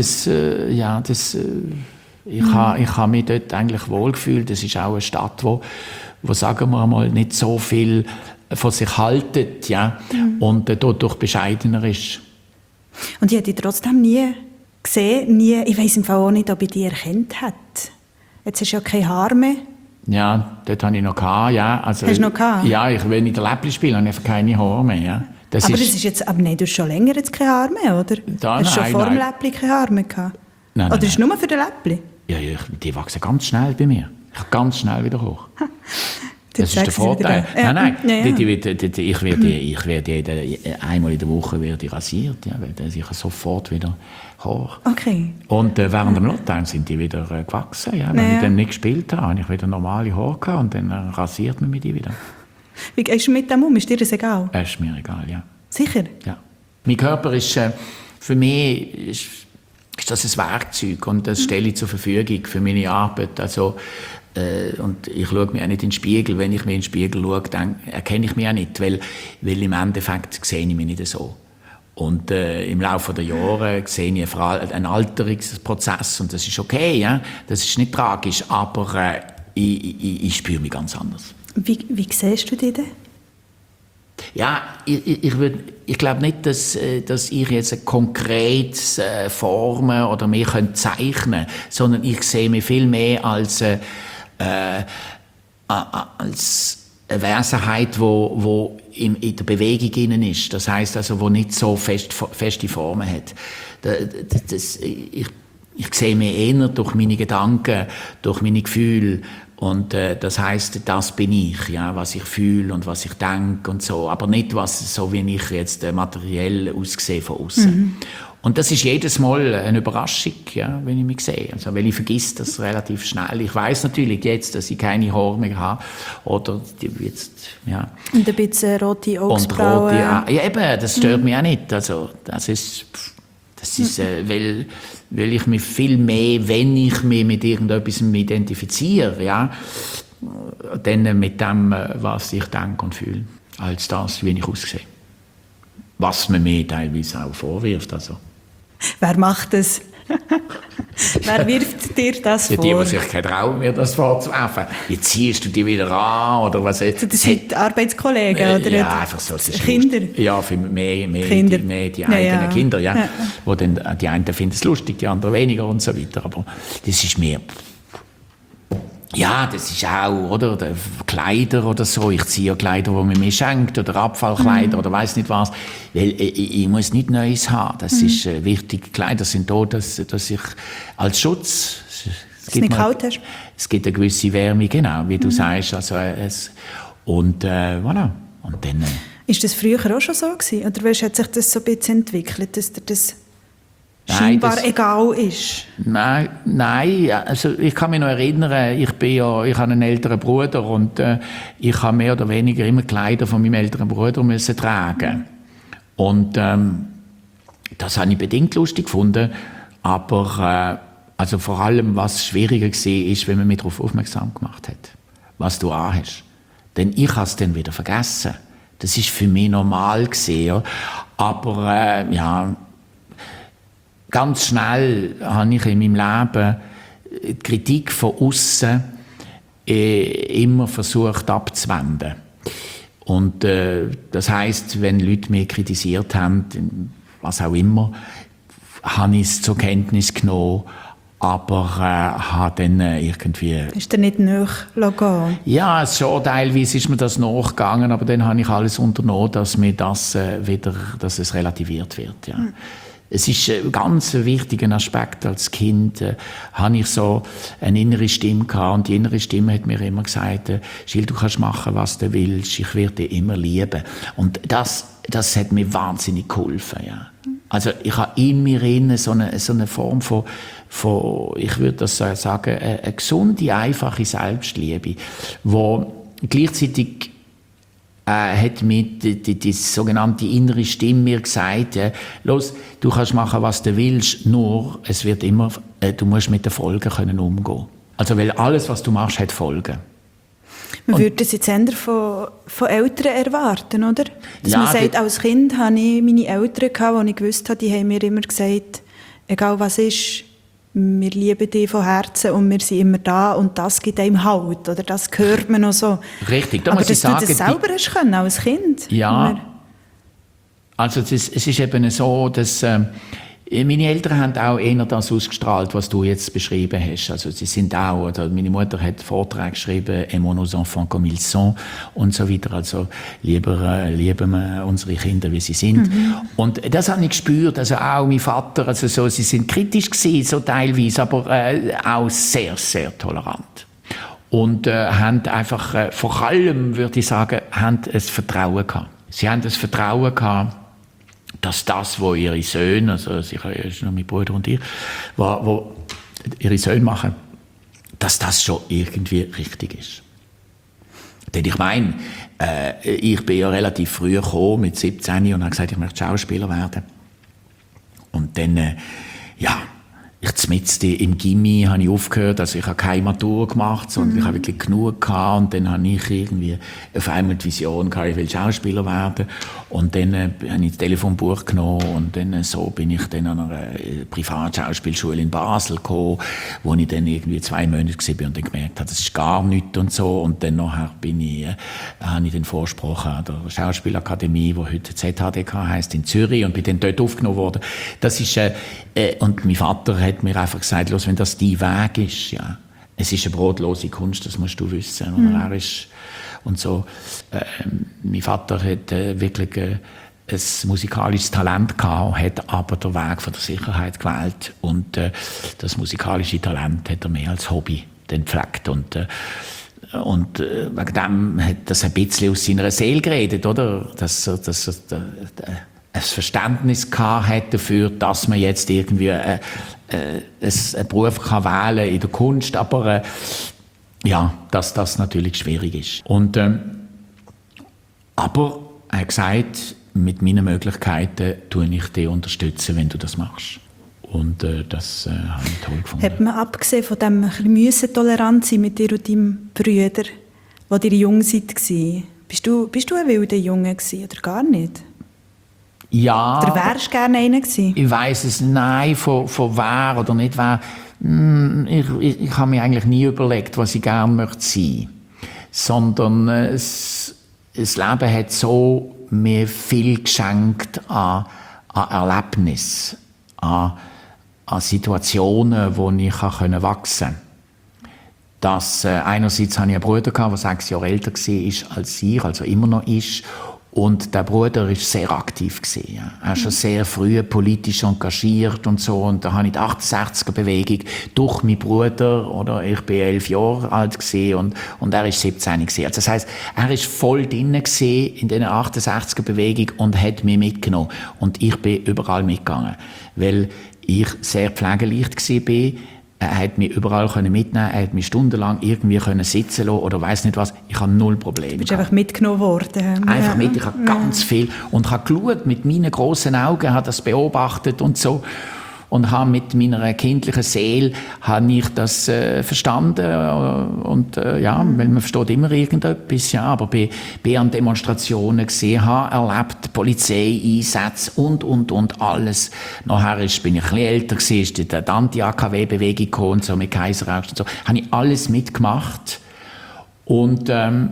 ich habe mich dort eigentlich wohlgefühlt. Das ist auch eine Stadt, wo sagen wir mal, nicht so viel von sich haltet, ja, und dadurch bescheidener ist. Und ich hätte dich trotzdem nie gesehen, ich weiss im Fall auch nicht, ob ich dich erkannt hätte. Jetzt hast du ja kein Haar mehr. Ja, dort hatte ich noch gehabt, ja. Also, hast du noch gehabt? Ja, wenn ich den Läppli spiele, habe ich einfach keine Haare mehr, ja. Das ist jetzt, aber nein, du hast schon länger jetzt keine Haare mehr, oder? Hast du schon vor dem Läppli keine Haare mehr gehabt? Nein, oder ist es nur für den Läppli? Ja, die wachsen ganz schnell bei mir. Ich kann ganz schnell wieder hoch. Das ist der Vorteil. Nein. Ich werde einmal in der Woche rasiert, ja, weil dann sicher sofort wieder hoch. Okay. Und während dem Lockdown sind die wieder gewachsen. Ja, wenn ich dann nicht gespielt habe, habe ich wieder normale Haare gehabt und dann rasiert man mich die wieder. Wie gehst du mit dem um? Ist dir das egal? Das ist mir egal, ja. Sicher? Ja. Mein Körper ist für mich ist das ein Werkzeug und das stelle ich zur Verfügung für meine Arbeit. Also, und ich schaue mir auch nicht in den Spiegel. Wenn ich mir in den Spiegel schaue, dann erkenne ich mich auch nicht, weil im Endeffekt sehe ich mich nicht so. Und im Laufe der Jahre sehe ich einen Alterungsprozess und das ist okay, ja? Das ist nicht tragisch, aber ich spüre mich ganz anders. Wie siehst du dich denn? Ja, ich glaube nicht, dass ich jetzt konkret formen oder mehr zeichnen kann, sondern ich sehe mich viel mehr als eine Wesenheit, wo in der Bewegung innen ist. Das heisst also, wo nicht so feste Formen hat. Ich sehe mich eher durch meine Gedanken, durch meine Gefühle. Und das heisst, das bin ich, ja, was ich fühle und was ich denke und so. Aber nicht, so wie ich jetzt materiell aussehe von außen. Mhm. Und das ist jedes Mal eine Überraschung, ja, wenn ich mich sehe. Also, weil ich vergesse das relativ schnell. Ich weiss natürlich jetzt, dass ich keine Haare mehr habe. Oder jetzt, ja. Und ein bisschen rote Augenbrauen. Ja, eben, das stört mich auch nicht. Also, das ist weil ich mich viel mehr, wenn ich mich mit irgendetwas identifiziere, ja, dann mit dem, was ich denke und fühle, als das, wie ich aussehe. Was man mir teilweise auch vorwirft. Also. Wer macht das? Wer wirft dir das vor? Die sich keine trauen, mir das vorzuwerfen. Jetzt ziehst du die wieder an, oder was? Das sind Arbeitskollegen, oder? Ja, einfach so. Kinder? Ja, für mehr Kinder. Die eigenen Kinder, ja. Wo dann, die einen finden es lustig, die anderen weniger und so weiter. Aber das ist mehr... Ja, das ist auch, oder? Kleider oder so. Ich ziehe ja Kleider, die man mir schenkt, oder Abfallkleider, oder weiss nicht was. Weil ich muss nicht Neues haben. Das ist wichtig. Kleider sind da, dass ich als Schutz... Dass du nicht kalt hast? Es gibt eine gewisse Wärme, genau, wie du sagst. Also, und voilà. Und dann... Ist das früher auch schon so gewesen? Oder hat sich das so ein bisschen entwickelt, dass dir das... scheinbar egal ist? Nein, also ich kann mich noch erinnern, ich habe einen älteren Bruder und ich habe mehr oder weniger immer Kleider von meinem älteren Bruder müssen tragen. Und das habe ich bedingt lustig gefunden, aber also vor allem, was schwieriger war, ist, wenn man mich darauf aufmerksam gemacht hat, was du anhast. Denn ich habe es dann wieder vergessen. Das ist für mich normal gewesen, ja. Aber ja, ganz schnell habe ich in meinem Leben die Kritik von außen immer versucht abzuwenden. Und das heisst, wenn Leute mich kritisiert haben, was auch immer, habe ich es zur Kenntnis genommen, aber habe dann irgendwie... Ist dir nicht nachgegangen? Ja, schon teilweise ist mir das nachgegangen, aber dann habe ich alles unternommen, dass mir das dass es relativiert wird, ja. Es ist ein ganz wichtiger Aspekt. Als Kind hatte ich so eine innere Stimme gehabt, und die innere Stimme hat mir immer gesagt, Gilles, du kannst machen, was du willst, ich werde dich immer lieben. Und das hat mir wahnsinnig geholfen. Ja. Also ich habe in mir so eine Form von, ich würde das sagen, eine gesunde, einfache Selbstliebe, wo gleichzeitig hat mir die sogenannte innere Stimme mir gesagt, los, du kannst machen, was du willst, nur es wird immer, du musst mit den Folgen können umgehen. Also, weil alles, was du machst, hat Folgen. Man würde das jetzt eher von Eltern erwarten, oder? Dass ja, man sagt, als Kind hatte ich meine Eltern gehabt, die ich gewusst habe, die haben mir immer gesagt, egal was ist, wir lieben dich von Herzen und wir sind immer da und das gibt einem Halt, oder das hört man noch so. Richtig, da aber muss ich sagen... Aber dass du das selber hast können, als Kind? Ja, also es ist eben so, dass... meine Eltern haben auch eher das ausgestrahlt, was du jetzt beschrieben hast. Also sie sind auch, oder meine Mutter hat Vorträge geschrieben, «Aimons nos enfants comme ils sont» und so weiter. Also lieben wir unsere Kinder, wie sie sind. Mhm. Und das habe ich gespürt. Also auch mein Vater, also so, sie sind kritisch gewesen, so teilweise, aber auch sehr, sehr tolerant. Und haben einfach, vor allem, würde ich sagen, haben ein Vertrauen gehabt. Sie haben das Vertrauen gehabt, dass das, was ihre Söhne, also sicher ist noch mein Bruder und ich, wo ihre Söhne machen, dass das schon irgendwie richtig ist. Denn ich meine, ich bin ja relativ früh gekommen, mit 17, und habe gesagt, ich möchte Schauspieler werden. Und dann, mitten im Gimmi habe ich aufgehört, also ich habe keine Matur gemacht, sondern ich habe wirklich genug gehabt, und dann habe ich irgendwie auf einmal die Vision gehabt, ich will Schauspieler werden, und dann habe ich das Telefonbuch genommen, und dann so bin ich dann an einer Privatschauspielschule in Basel gekommen, wo ich dann irgendwie 2 Monate war und dann gemerkt habe, das ist gar nichts und so, und dann nachher habe ich den Vorsprung an der Schauspielakademie, die heute ZHDK heisst, in Zürich, und bin dann dort aufgenommen worden. Das ist, und mein Vater hat mir einfach gesagt, los, wenn das dein Weg ist, ja, es ist eine brotlose Kunst, das musst du wissen. Und er ist, und so, mein Vater hat wirklich ein musikalisches Talent gehabt, hat aber den Weg von der Sicherheit gewählt, und das musikalische Talent hat er mehr als Hobby gepflegt, und wegen dem hat das ein bisschen aus seiner Seele geredet, oder? Dass er ein Verständnis gehabt hat dafür, dass man jetzt irgendwie einen Beruf kann wählen in der Kunst, aber dass das natürlich schwierig ist. Und, aber er hat gesagt, mit meinen Möglichkeiten tue ich dich unterstützen, wenn du das machst. Und das habe ich toll gefunden. Hat man abgesehen von dem tolerant sein mit dir und deinem Brüder, als ihr jung seid, bist du ein wilder Junge gewesen, oder gar nicht? Ja. Oder wärst du gerne einer gewesen? Ich weiss es, nein, von wer oder nicht wer. Ich habe mir eigentlich nie überlegt, was ich gerne möchte sein. Sondern das Leben hat so mir viel geschenkt an Erlebnis, an Situationen, wo ich wachsen konnte. Dass, einerseits hatte ich einen Bruder, der 6 Jahre älter war als ich, also immer noch ist. Und der Bruder war sehr aktiv. Ja. Er war schon sehr früh politisch engagiert und so. Und da habe ich die 68er-Bewegung durch meinen Bruder, oder ich war 11 Jahre alt und er war 17 gewesen. Also das heisst, er war voll drin in dieser 68er-Bewegung und hat mich mitgenommen. Und ich bin überall mitgegangen. Weil ich sehr pflegeleicht war. Er hat mich überall mitnehmen, er hat mich stundenlang irgendwie sitzen lassen oder weiss nicht was. Ich habe 0 Probleme. Du bist einfach mitgenommen worden. Einfach mit, ich habe ganz viel. Und habe geschaut, mit meinen grossen Augen, habe das beobachtet und so. Und habe mit meiner kindlichen Seele habe ich das verstanden. Und weil man versteht immer irgendetwas. Ja, aber bin an Demonstrationen gesehen, habe erlebt, Polizeieinsätze und alles. Nachher bin ich ein bisschen älter gewesen, ist die Anti-AKW-Bewegung gekommen und so, mit Kaiserausch und so. Habe ich alles mitgemacht. Und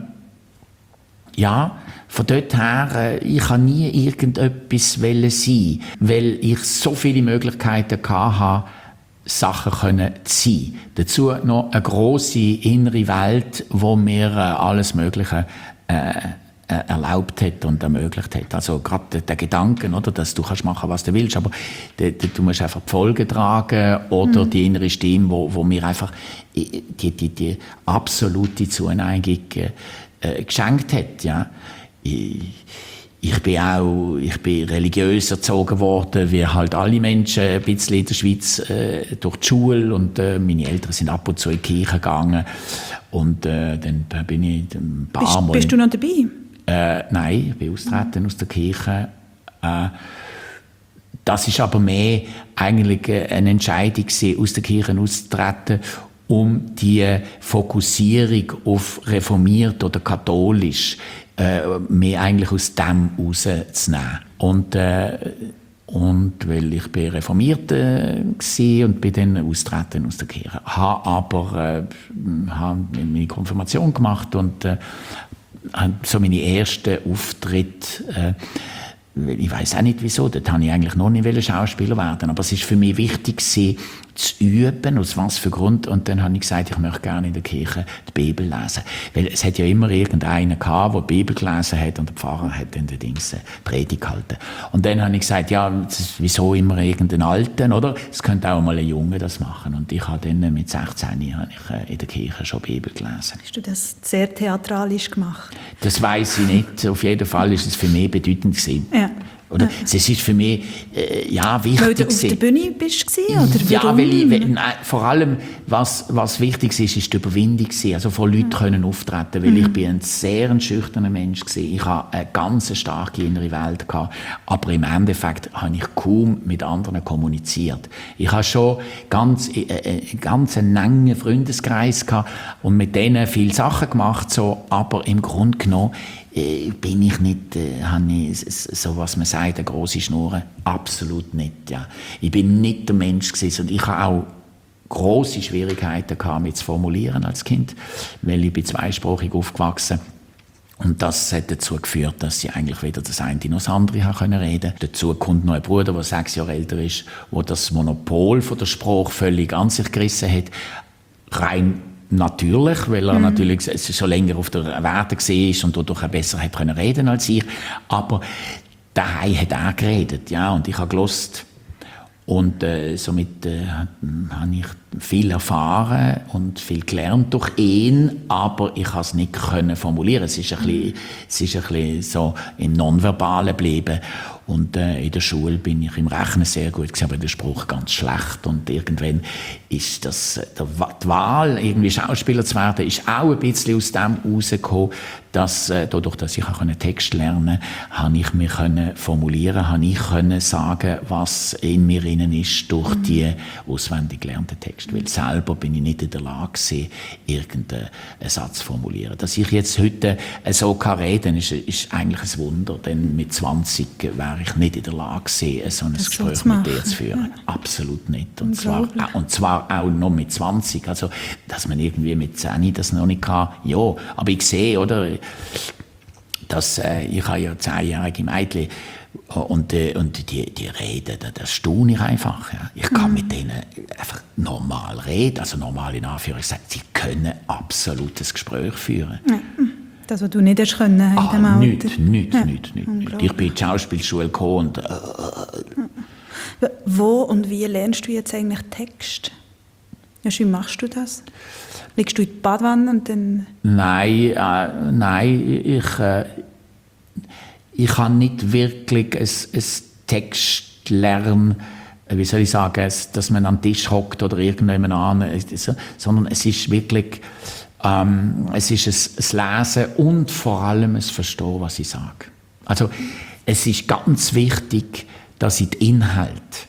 von dort her, ich kann nie irgendetwas sein, weil ich so viele Möglichkeiten hatte, Sachen zu sein. Dazu noch eine grosse innere Welt, wo mir alles Mögliche erlaubt hat und ermöglicht hat. Also gerade der Gedanken, oder, dass du kannst machen, was du willst, aber du musst einfach die Folgen tragen oder die innere Stimme, wo mir einfach die absolute Zuneigung geschenkt hat, ja. Ich bin religiös erzogen worden, wie halt alle Menschen ein bisschen in der Schweiz, durch die Schule, und meine Eltern sind ab und zu in die Kirche gegangen, und dann bin ich ein paar Mal... Bist du noch dabei? Nein, ich bin austreten aus der Kirche. Das ist aber mehr eigentlich eine Entscheidung gewesen, aus der Kirche auszutreten, um die Fokussierung auf reformiert oder katholisch mehr eigentlich aus dem rauszunehmen. Und weil ich bin reformiert war und bin dann austreten aus der Kirche. Habe aber meine Konfirmation gemacht und so meine ersten Auftritte ich weiss auch nicht wieso, dort wollte ich eigentlich noch nicht Schauspieler werden, aber es ist für mich wichtig gewesen, zu üben, aus was für Grund, und dann habe ich gesagt, ich möchte gerne in der Kirche die Bibel lesen. Weil es hat ja immer irgendeinen gehabt, der die Bibel gelesen hat, und der Pfarrer hat dann die Predigt gehalten. Und dann habe ich gesagt, ja, wieso immer irgendeinen Alten, oder? Es könnte auch mal ein Junge das machen. Und ich habe dann mit 16 habe ich in der Kirche schon Bibel gelesen. Hast du das sehr theatralisch gemacht? Das weiss ich nicht. Auf jeden Fall ist es für mich bedeutend gewesen. Ja. Oder? Es ist für mich wichtig. Weil du auf der Bühne bist oder ja, warum? Vor allem, was wichtig ist die Überwindung gewesen. Also vor Leuten können auftreten, weil ich bin ein sehr schüchterner Mensch gewesen. Ich hatte eine ganz starke innere Welt gehabt, aber im Endeffekt habe ich kaum mit anderen kommuniziert. Ich habe schon ganz einen engen Freundeskreis gehabt und mit denen viele Sachen gemacht, so, aber im Grunde genommen bin ich nicht, habe ich so, was man sagt, eine grosse Schnur. Absolut nicht, ja. Ich bin nicht der Mensch gewesen, und ich habe auch grosse Schwierigkeiten gehabt, mich zu formulieren als Kind, weil ich bin zweisprachig aufgewachsen. Und das hat dazu geführt, dass ich eigentlich weder das eine noch das andere reden konnte. Dazu kommt noch ein Bruder, der 6 Jahre älter ist, der das Monopol von der Sprache völlig an sich gerissen hat. Rein natürlich, weil er natürlich schon länger auf der Werde war und dadurch auch besser hat können reden als ich. Aber daheim hat er geredet, ja, und ich habe gehört. Und somit habe ich viel erfahren und viel gelernt durch ihn, aber ich konnte es nicht formulieren. Es ist ein bisschen so im Nonverbalen geblieben. Und in der Schule bin ich im Rechnen sehr gut gewesen, aber in der Sprache ganz schlecht. Und irgendwann ist die Wahl, irgendwie Schauspieler zu werden, ist auch ein bisschen aus dem herausgekommen, dass dadurch, dass ich einen Text lernen konnte, habe ich mich formulieren, habe ich sagen, was in mir innen ist durch die auswendig gelernten Texte. Weil selber bin ich nicht in der Lage gewesen, irgendeinen Satz zu formulieren. Dass ich jetzt heute so reden kann, ist eigentlich ein Wunder, denn mit 20 wäre ich nicht in der Lage gewesen, so ein Gespräch mit dir zu führen. Ja. Absolut nicht. Und zwar auch noch mit 20. Also, dass man irgendwie mit 10 das noch nicht kann. Ja, aber ich sehe, oder, dass ich habe ja 10-jährige Mädchen und die reden, das staune ich einfach. Ja. Ich kann mit denen einfach normal reden, also normal in Anführungszeichen. Sie können absolut ein Gespräch führen. Ja. Das, was du nicht hast können in diesem Alter? Nicht. Ich bin in die Schauspielschule gekommen und Wo und wie lernst du jetzt eigentlich Text? Wie machst du das? Liegst du in die Badwanne und dann... Nein, ich habe nicht wirklich ein Textlernen, wie soll ich sagen, dass man an den Tisch hockt oder irgendjemand an, sondern es ist wirklich... es ist ein Lesen und vor allem ein Verstehen, was ich sage. Also, es ist ganz wichtig, dass ich den Inhalt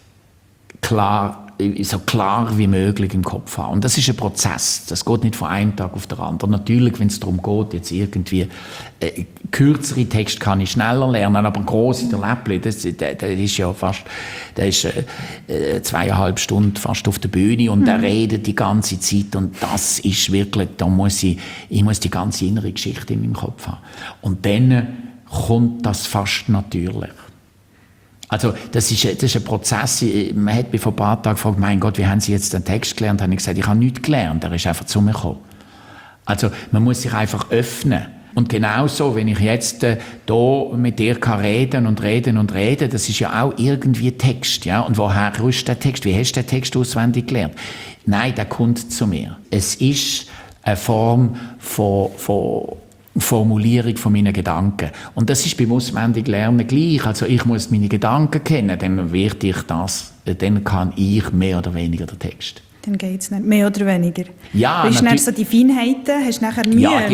so klar wie möglich im Kopf habe. Und das ist ein Prozess. Das geht nicht von einem Tag auf den anderen. Natürlich, wenn es darum geht, jetzt irgendwie kürzere Texte kann ich schneller lernen, aber grosse, der Läppli, der ist ja fast, der ist 2,5 Stunden fast auf der Bühne und der redet die ganze Zeit und das ist wirklich, da muss ich muss die ganze innere Geschichte in meinem Kopf haben. Und dann kommt das fast natürlich. Also, das ist ein Prozess. Man hat mich vor ein paar Tagen gefragt, mein Gott, wie haben Sie jetzt den Text gelernt? Da habe ich gesagt, ich habe nichts gelernt, er ist einfach zu mir gekommen. Also, man muss sich einfach öffnen. Und genauso, wenn ich jetzt hier mit dir reden, das ist ja auch irgendwie Text, ja. Und woher rührst der Text? Wie hast du den Text auswendig gelernt? Nein, der kommt zu mir. Es ist eine Form von Formulierung von meinen Gedanken. Und das ist beim Auswendiglernen gleich. Also ich muss meine Gedanken kennen, dann kann ich mehr oder weniger den Text. Dann geht es nicht. Mehr oder weniger. Ja, hast du nachher so die Feinheiten? Hast du nachher Mühe? Ja,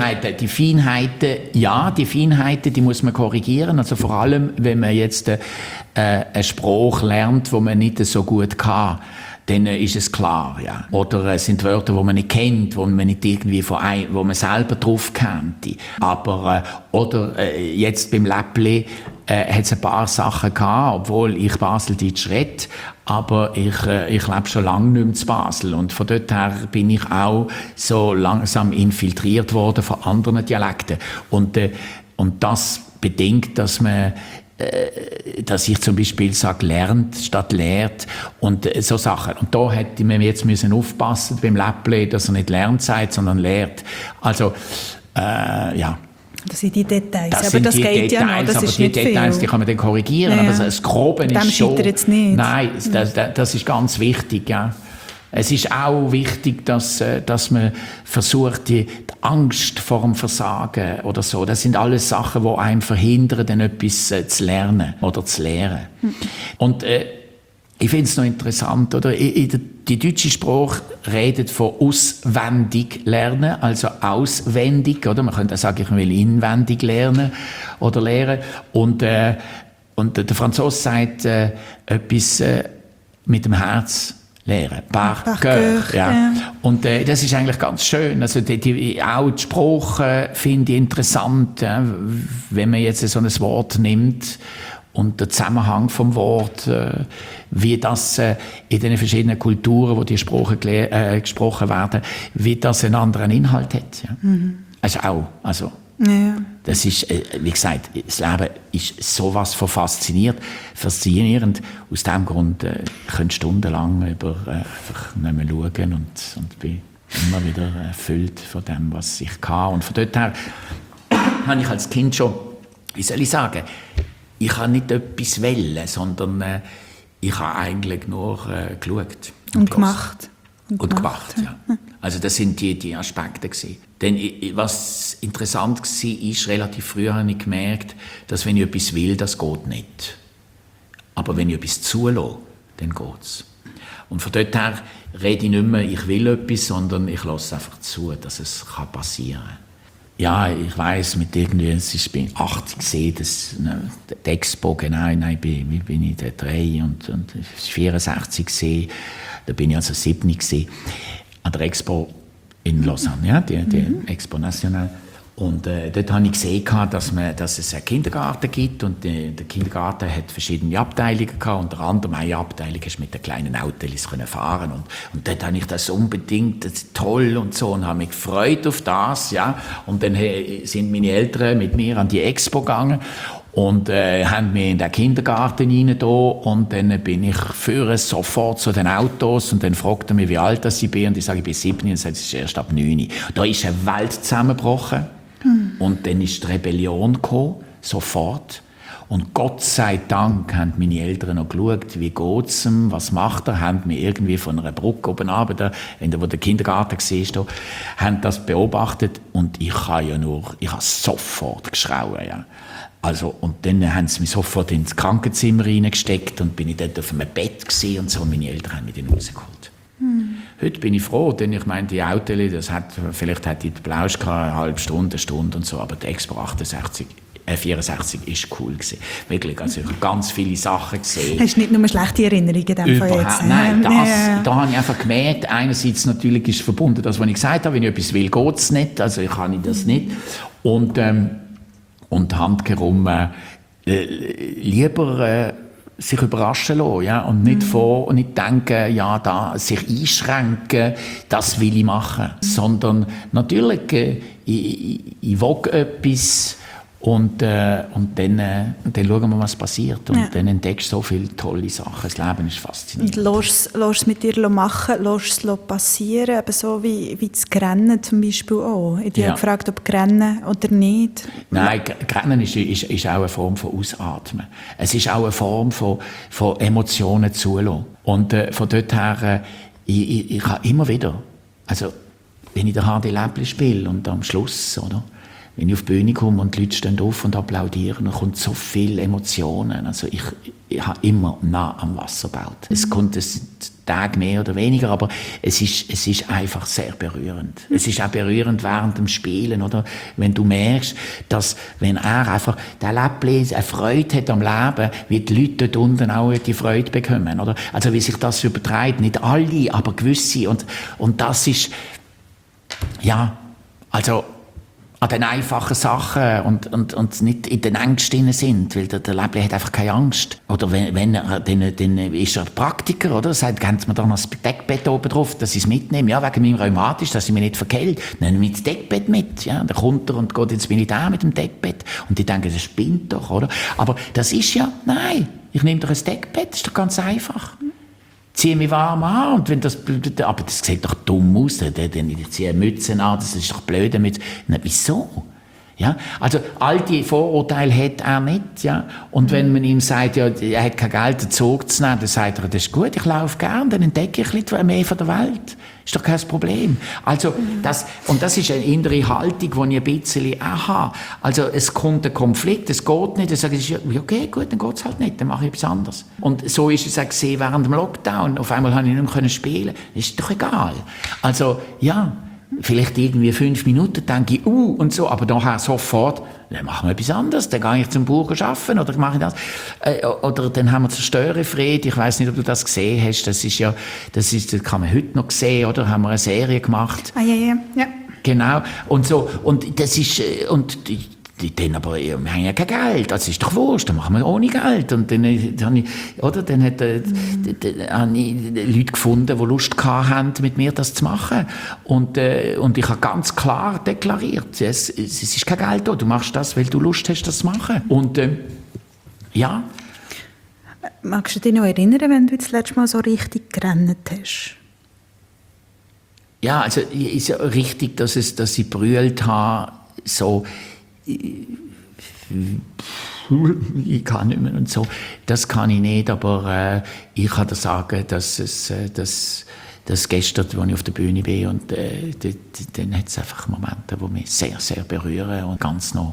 die Feinheiten, die muss man korrigieren. Also vor allem, wenn man jetzt einen Spruch lernt, wo man nicht so gut kann, dann ist es klar, ja. Oder es sind Wörter, die man nicht kennt, wo man nicht irgendwie wo man selber drauf kennt. Aber, jetzt beim Läppli, hat es ein paar Sachen gehabt, obwohl ich Baseldeutsch rede, aber ich lebe schon lange nicht mehr zu Basel. Und von dort her bin ich auch so langsam infiltriert worden von anderen Dialekten. Und das bedingt, dass man dass ich zum Beispiel sage, lernt statt lehrt und so Sachen. Und da hätte man jetzt müssen aufpassen beim Läppli, dass er nicht lernt sagt, sondern lehrt. Also, ja. Das sind die Details. Das aber das die geht Details, ja noch, das aber ist die nicht Details, viel. die kann man dann korrigieren. Ja. Aber das Grobe ist Dem schon... scheitert es nicht. Nein, das ist ganz wichtig, ja. Es ist auch wichtig, dass man versucht, die Angst vor dem Versagen oder so, das sind alles Sachen, die einem verhindern, dann etwas zu lernen oder zu lehren. Und ich finde es noch interessant, oder? Die deutsche Sprache redet von auswendig lernen, also auswendig, oder? Man könnte auch sagen, ich will inwendig lernen oder lehren. Und der Franzose sagt etwas mit dem Herz lehren. Par cœur, ja. Und das ist eigentlich ganz schön. Also auch die Sprache finde ich interessant, ja? Wenn man jetzt so ein Wort nimmt und der Zusammenhang vom Wort, wie das in den verschiedenen Kulturen, wo die Sprachen gesprochen werden, wie das einen anderen Inhalt hat. Ja? Also auch, also ja. Das ist, wie gesagt, das Leben ist sowas von faszinierend. Aus diesem Grund ich könnte stundenlang einfach nicht mehr schauen und bin immer wieder erfüllt von dem, was ich kann. Und von dort her habe ich als Kind schon, wie soll ich sagen, ich habe nicht etwas wollen, sondern ich habe eigentlich nur geschaut. Und gemacht. Und gemacht, ja. Also das sind die Aspekte gewesen. Denn was interessant war, ist, relativ früh habe ich gemerkt, dass wenn ich etwas will, das geht nicht. Aber wenn ich etwas zulasse, dann geht's. Und von dort her rede ich nicht mehr, ich will etwas, sondern ich lasse einfach zu, dass es passieren kann. Ja, ich weiss, mit irgendwie, es ist bei 80 gesehen, die Expo, genau, nein, bin ich da 3 und es ist 64 gesehen, da bin ich also 7 gesehen, an der Expo in Lausanne, ja, die Expo Nationale. Und dort habe ich gesehen, dass es einen Kindergarten gibt und der Kindergarten hat verschiedene Abteilungen gehabt. Unter anderem eine Abteilung ist mit den kleinen Autos fahren und dort habe ich das unbedingt, das ist toll und so und habe mich gefreut auf das, ja. Und dann sind meine Eltern mit mir an die Expo gegangen und haben mich in den Kindergarten rein da und dann bin ich sofort zu den Autos und dann fragt er mich, wie alt ich bin und ich sage, ich bin 7 und sagt, es ist erst ab 9. Da ist eine Welt zusammengebrochen. Und dann ist die Rebellion gekommen, sofort. Und Gott sei Dank haben meine Eltern noch geschaut, wie geht's ihm, was macht er, haben mich irgendwie von einer Brücke oben runter, wo der Kindergarten war, haben das beobachtet und ich habe sofort geschrauen, ja. Also, und dann haben sie mich sofort ins Krankenzimmer reingesteckt und bin ich dort auf einem Bett gewesen und so, und meine Eltern haben mich dann rausgeholt. Heute bin ich froh, denn ich meine, die Autos, vielleicht hat die Plausch eine halbe Stunde, eine Stunde und so, aber die Expo 64 ist cool gewesen. Wirklich, also ich habe ganz viele Sachen gesehen. Hast du nicht nur schlechte Erinnerungen in dem Fall jetzt? Nein, da habe ich einfach gemerkt, einerseits natürlich ist verbunden, das, was ich gesagt habe, wenn ich etwas will, geht es nicht, also ich kann das nicht. Und handherum lieber sich überraschen lassen, ja, und nicht denken, ja, sich einschränken, das will ich machen, sondern natürlich, ich will etwas und dann schauen wir, was passiert und dann entdeckst du so viele tolle Sachen. Das Leben ist faszinierend. Und lässt es mit dir machen, lässt es passieren, eben so wie das Rennen zum Beispiel auch. Ich habe gefragt, ob Rennen oder nicht. Nein, Rennen ist auch eine Form von Ausatmen. Es ist auch eine Form von Emotionen zulassen. Und von dort her, ich habe immer wieder, also wenn ich den HD Läppli spiele und am Schluss, oder? Wenn ich auf die Bühne komme und die Leute stehen auf und applaudieren, dann kommt so viele Emotionen. Also ich habe immer nah am Wasser gebaut. Es kommt Tage mehr oder weniger, aber es ist einfach sehr berührend. Es ist auch berührend während dem Spielen, oder? Wenn du merkst, dass, wenn er einfach, der Läppli, eine Freude hat am Leben, wie die Leute dort unten auch die Freude bekommen, oder? Also wie sich das überträgt. Nicht alle, aber gewisse. Und das ist, ja, also, an den einfachen Sachen und nicht in den Ängsten sind, weil der Läppli hat einfach keine Angst. Oder wenn er, dann ist er Praktiker, oder? Sagt, geben Sie mir da noch das Deckbett oben drauf, dass ich es mitnehme. Ja, wegen meinem Rheumatisch, dass ich mich nicht verkehlt. Dann nehme ich das Deckbett mit. Ja, dann kommt er und geht ins Militär mit dem Deckbett. Und die denken, das spinnt doch, oder? Aber das ist ja, nein, ich nehme doch ein Deckbett, das ist doch ganz einfach. Ziehe mich warm an und wenn das, aber das sieht doch dumm aus, ich ziehe eine Mütze an, das ist doch blöd damit. Na, wieso? Ja, also all die Vorurteile hat er nicht, ja. Und wenn man ihm sagt, ja, er hat kein Geld, den Zug zu nehmen, dann sagt er, das ist gut, ich laufe gern, dann entdecke ich ein bisschen mehr von der Welt. Ist doch kein Problem. Also, das ist eine innere Haltung, die ich ein bisschen auch habe. Also, es kommt ein Konflikt, es geht nicht, dann sage ich, ja, okay, gut, dann geht's halt nicht, dann mache ich etwas anderes. Und so ist es auch gesehen während dem Lockdown. Auf einmal konnte ich nicht mehr spielen. Ist doch egal. Also, ja. Vielleicht irgendwie 5 Minuten, denke ich, und so, aber nachher sofort, dann machen wir etwas anderes, dann gehe ich zum Bauer arbeiten, oder mache ich das. Oder dann haben wir Zerstörerfried, ich weiss nicht, ob du das gesehen hast, das kann man heute noch sehen, oder, haben wir eine Serie gemacht. Ah, ja. Genau, und so, und das ist, dann aber, wir haben ja kein Geld, das ist doch wurscht, dann machen wir ohne Geld. Und dann habe ich Leute gefunden, die Lust hatten, mit mir das zu machen. Und ich habe ganz klar deklariert, es ist kein Geld da, du machst das, weil du Lust hast, das zu machen. Und ja. Magst du dich noch erinnern, wenn du das letzte Mal so richtig gerannt hast? Ja, also ist ja richtig, dass ich brüllt habe, so, ich kann nicht mehr und so. Das kann ich nicht, aber ich kann dir sagen, dass gestern, als ich auf der Bühne bin, und dann hat es einfach Momente, die mich sehr, sehr berühren und ganz noch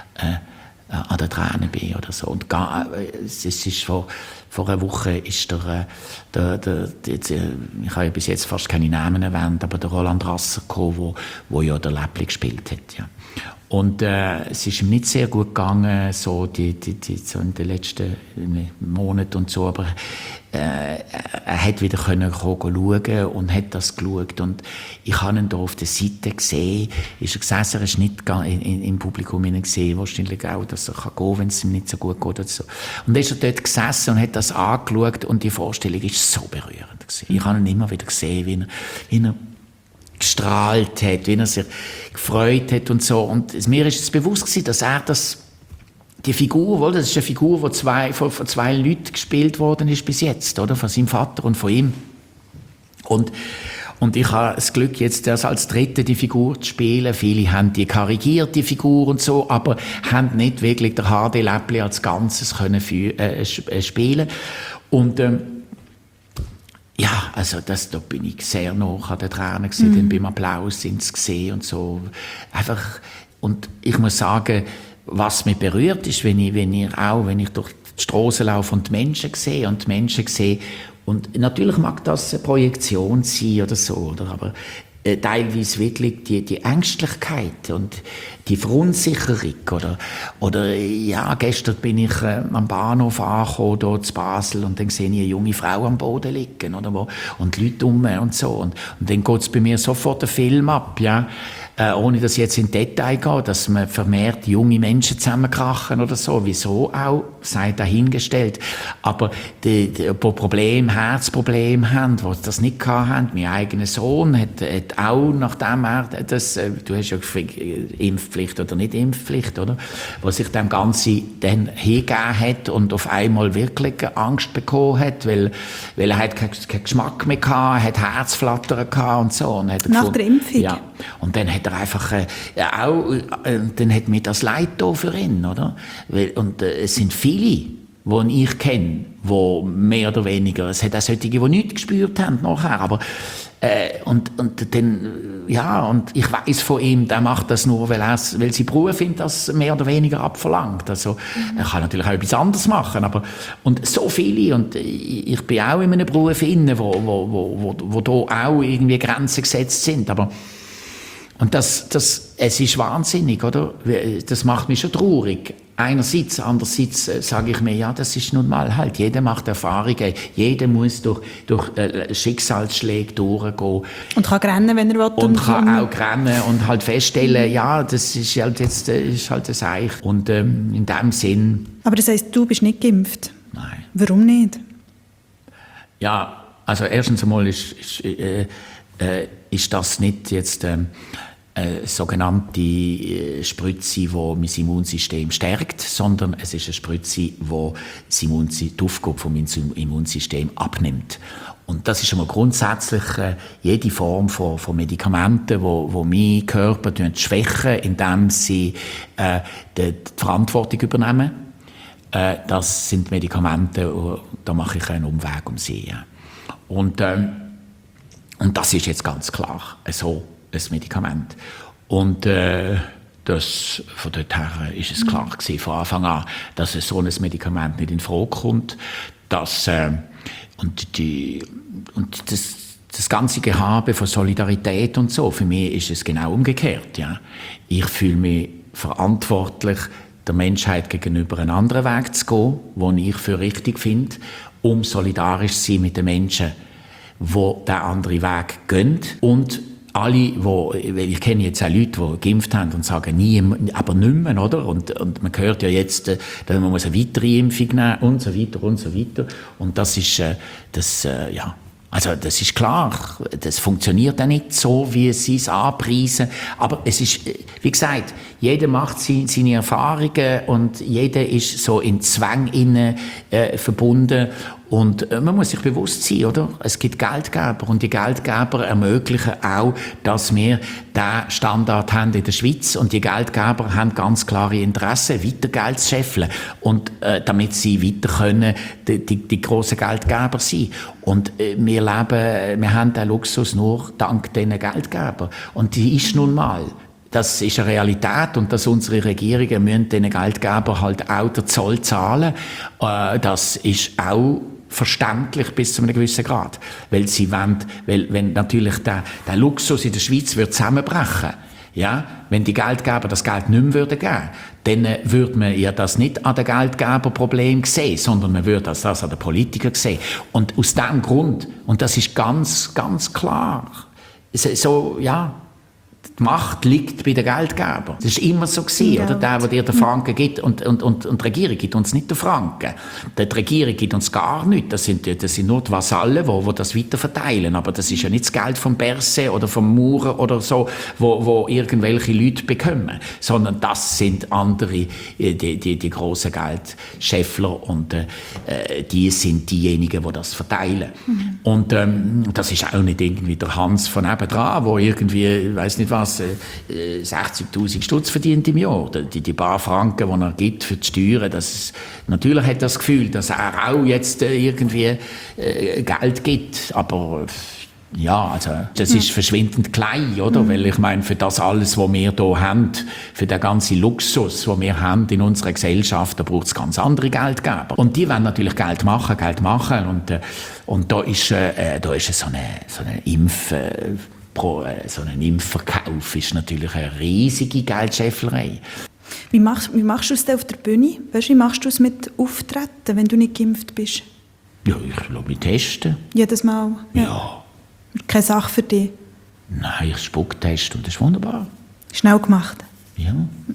an den Tränen bin oder so. Und es ist vor einer Woche ist ich habe ja bis jetzt fast keine Namen erwähnt, aber der Roland Rasser gekommen, wo ja der Läppli gespielt hat, ja. Und es ist ihm nicht sehr gut gegangen, so so in den letzten Monaten und so, aber er hat wieder können schauen und hat das geschaut. Und ich habe ihn da auf der Seite gesehen, ist er gesessen, er ist nicht im Publikum gesehen, wahrscheinlich auch, dass er gehen kann, wenn es ihm nicht so gut geht. Oder so. Und dann ist er dort gesessen und hat das angeschaut und die Vorstellung ist so berührend gewesen. Ich habe ihn immer wieder gesehen, wie er gestrahlt hat, wie er sich gefreut hat und so. Und mir ist es bewusst gewesen, dass er die Figur, das ist eine Figur, die von zwei Leuten gespielt worden ist bis jetzt, oder? Von seinem Vater und von ihm. Und ich habe das Glück, jetzt erst als Dritte die Figur zu spielen. Viele haben die karikierte Figur und so, aber haben nicht wirklich der HD Läppli als Ganzes können spielen. Und ja, also da bin ich sehr nah an den Tränen gewesen, dann beim Applaus sind sie gesehen und so. Einfach, und ich muss sagen, was mich berührt ist, wenn ich durch die Straße laufe und die Menschen sehe und natürlich mag das eine Projektion sein oder so, oder, aber teilweise wirklich die Ängstlichkeit und die Verunsicherung, oder ja, gestern bin ich am Bahnhof angekommen, hier zu Basel, und dann sehe ich eine junge Frau am Boden liegen, oder, und die Leute und so, und dann geht es bei mir sofort der Film ab, ja, ohne dass ich jetzt in Detail gehe, dass man vermehrt junge Menschen zusammenkrachen oder so, wieso auch, sei dahingestellt. Aber die Herzprobleme haben, die das nicht hatten, mein eigener Sohn hat auch, nachdem er das, du hast ja Impfpflicht oder nicht Impfpflicht, oder? Wo sich dem Ganzen dann hingegeben hat und auf einmal wirklich Angst bekommen hat, weil er hat keinen Geschmack mehr gehabt, hat Herzflattern gehabt und so. Und hat nach der Impfung? Ja. Und dann hat er einfach dann hat mir das leid da für ihn, oder? Und es sind viele, die ich kenne, die mehr oder weniger, es hat auch solche, die nichts gespürt haben nachher, aber und dann, ja, und ich weiss von ihm, der macht das nur, weil sein Beruf ihm das mehr oder weniger abverlangt. Also, er kann natürlich auch etwas anderes machen, aber, und so viele, und ich bin auch in einem Beruf inne, wo da auch irgendwie Grenzen gesetzt sind, aber, und es ist wahnsinnig, oder? Das macht mich schon traurig. einerseits, andererseits sage ich mir, ja, das ist nun mal halt, jeder macht Erfahrungen, jeder muss durch Schicksalsschläge durchgehen. Und kann rennen, wenn er will. Und kann auch rennen und halt feststellen, ja, das ist halt jetzt ist halt das Eich. Und in dem Sinn... Aber das heisst, du bist nicht geimpft? Nein. Warum nicht? Ja, also erstens einmal ist das nicht jetzt sogenannte Spritze, die mein Immunsystem stärkt, sondern es ist eine Spritze, die die Aufgabe vom Immunsystem abnimmt. Und das ist einmal grundsätzlich jede Form von Medikamenten, wo meinen Körper schwächen, indem sie die Verantwortung übernehmen. Das sind Medikamente, da mache ich einen Umweg um sie. Ja. Und das ist jetzt ganz klar so ein Medikament. Und das, von dort her ist es klar gewesen, von Anfang an, dass so ein Medikament nicht in Frage kommt. Das ganze Gehabe von Solidarität und so, für mich ist es genau umgekehrt. Ja. Ich fühle mich verantwortlich, der Menschheit gegenüber einen anderen Weg zu gehen, den ich für richtig finde, um solidarisch zu sein mit den Menschen, die diesen anderen Weg gehen. Und alle, weil ich kenne jetzt auch Leute, die geimpft haben und sagen, nie, aber nicht mehr, oder? Und man hört ja jetzt, dass man eine weitere Impfung nehmen und so weiter und so weiter. Und das ist, ja. Also das ist klar, das funktioniert auch nicht so, wie sie es anpreisen. Aber es ist, wie gesagt, jeder macht seine Erfahrungen und jeder ist so in Zwängen verbunden. Und man muss sich bewusst sein, oder? Es gibt Geldgeber und die Geldgeber ermöglichen auch, dass wir diesen Standard haben in der Schweiz und die Geldgeber haben ganz klare Interessen, weiter Geld zu scheffeln und damit sie weiter können die grossen Geldgeber sein. Und wir haben den Luxus nur dank diesen Geldgebern. Und die ist nun mal. Das ist eine Realität und dass unsere Regierungen müssen diesen Geldgebern halt auch den Zoll zahlen. Das ist auch verständlich bis zu einem gewissen Grad. Weil sie wollen, wenn natürlich der Luxus in der Schweiz wird zusammenbrechen, ja, wenn die Geldgeber das Geld nicht mehr geben würden, dann würde man ja das nicht an den Geldgeberproblem sehen, sondern man würde das an den Politikern sehen. Und aus diesem Grund, und das ist ganz, ganz klar, so, ja, die Macht liegt bei den Geldgebern. Das war immer so gewesen, oder? Der dir den Franken gibt und die Regierung gibt uns nicht den Franken. Die Regierung gibt uns gar nichts. Das sind nur die Vasallen, die das weiter verteilen. Aber das ist ja nicht das Geld vom Berse oder vom Maurer oder so, wo irgendwelche Leute bekommen. Sondern das sind andere, die grossen Geldscheffler und die sind diejenigen, die das verteilen. Mhm. Und das ist auch nicht irgendwie der Hans von nebendran, der irgendwie, ich weiss nicht was, 60'000 Stutz verdient im Jahr. Die paar Franken, die er gibt für die Steuern, natürlich hat er das Gefühl, dass er auch jetzt irgendwie Geld gibt, aber ja, also das ist verschwindend klein, oder? Weil ich meine, für das alles, was wir hier haben, für den ganzen Luxus, den wir haben in unserer Gesellschaft, da braucht es ganz andere Geldgeber. Und die wollen natürlich Geld machen und da ist so ein Impfverkauf ist natürlich eine riesige Geldscheffelei. Wie machst du es denn auf der Bühne? Weißt, wie machst du es mit Auftreten, wenn du nicht geimpft bist? Ja, ich lasse mich testen. Jedes Mal? Ja. Keine Sache für dich? Nein, ich Spucktest und das ist wunderbar. Schnell gemacht? Ja.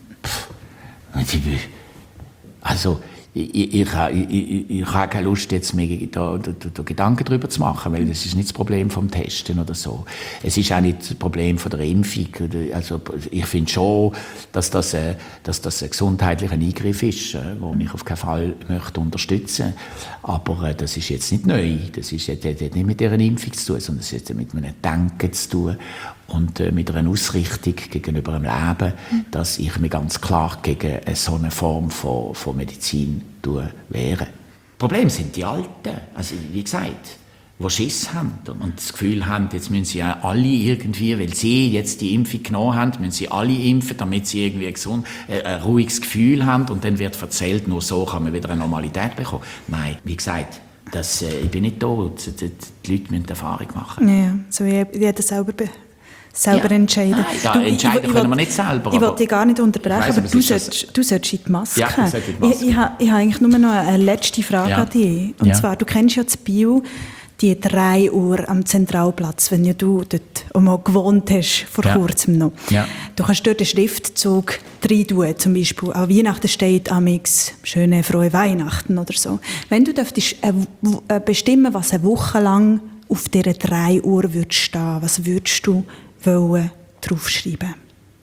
Also, ich habe keine Lust, jetzt mir da Gedanken darüber zu machen, weil das ist nicht das Problem vom Testen oder so. Es ist auch nicht das Problem von der Impfung. Also, ich finde schon, dass das ein gesundheitlicher Eingriff ist, den ich auf keinen Fall möchte unterstützen. Aber das ist jetzt nicht neu. Das hat nicht mit dieser Impfung zu tun, sondern es hat mit einem Denken zu tun und mit einer Ausrichtung gegenüber dem Leben, dass ich mich ganz klar gegen so eine Form von Medizin wehre. Das Problem sind die Alten, also wie gesagt, die Schiss haben und das Gefühl haben, jetzt müssen sie alle irgendwie, weil sie jetzt die Impfung genommen haben, müssen sie alle impfen, damit sie irgendwie ein ruhiges Gefühl haben und dann wird erzählt, nur so kann man wieder eine Normalität bekommen. Nein, wie gesagt, ich bin nicht tot, die Leute müssen Erfahrung machen. Ja, so wie jeder selber selber entscheiden. Nein, entscheiden können wir nicht selber. Ich wollte dich gar nicht unterbrechen, weiss, aber du solltest in die Maske. Ja, ich sollte in die Maske. Ich habe eigentlich nur noch eine letzte Frage an dich. Und zwar, du kennst ja das Bio, die 3 Uhr am Zentralplatz, wenn ja du dort auch mal gewohnt hast, vor kurzem noch. Ja. Du kannst dort den Schriftzug rein tun, zum Beispiel. An Weihnachten steht amix «Schöne, frohe Weihnachten» oder so. Wenn du dürftest bestimmen, was eine Woche lang auf dieser 3 Uhr würdest stehen, was würdest du wollen draufschreiben?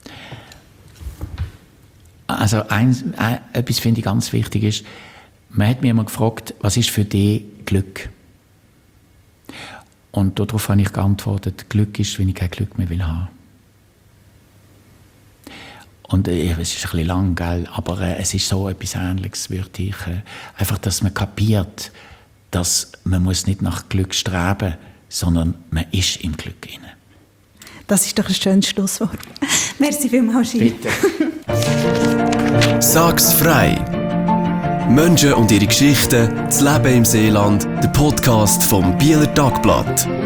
Also etwas finde ich ganz wichtig ist, man hat mich immer gefragt, was ist für dich Glück? Und darauf habe ich geantwortet, Glück ist, wenn ich kein Glück mehr will haben. Und es ist ein bisschen lang, gell? Aber es ist so etwas Ähnliches, würde ich. Einfach, dass man kapiert, dass man muss nicht nach Glück streben, sondern man ist im Glück inne. Das ist doch ein schönes Schlusswort. Merci vielmals, Gilles. Bitte. Sag's frei! Menschen und ihre Geschichten, das Leben im Seeland, der Podcast vom Bieler Tagblatt.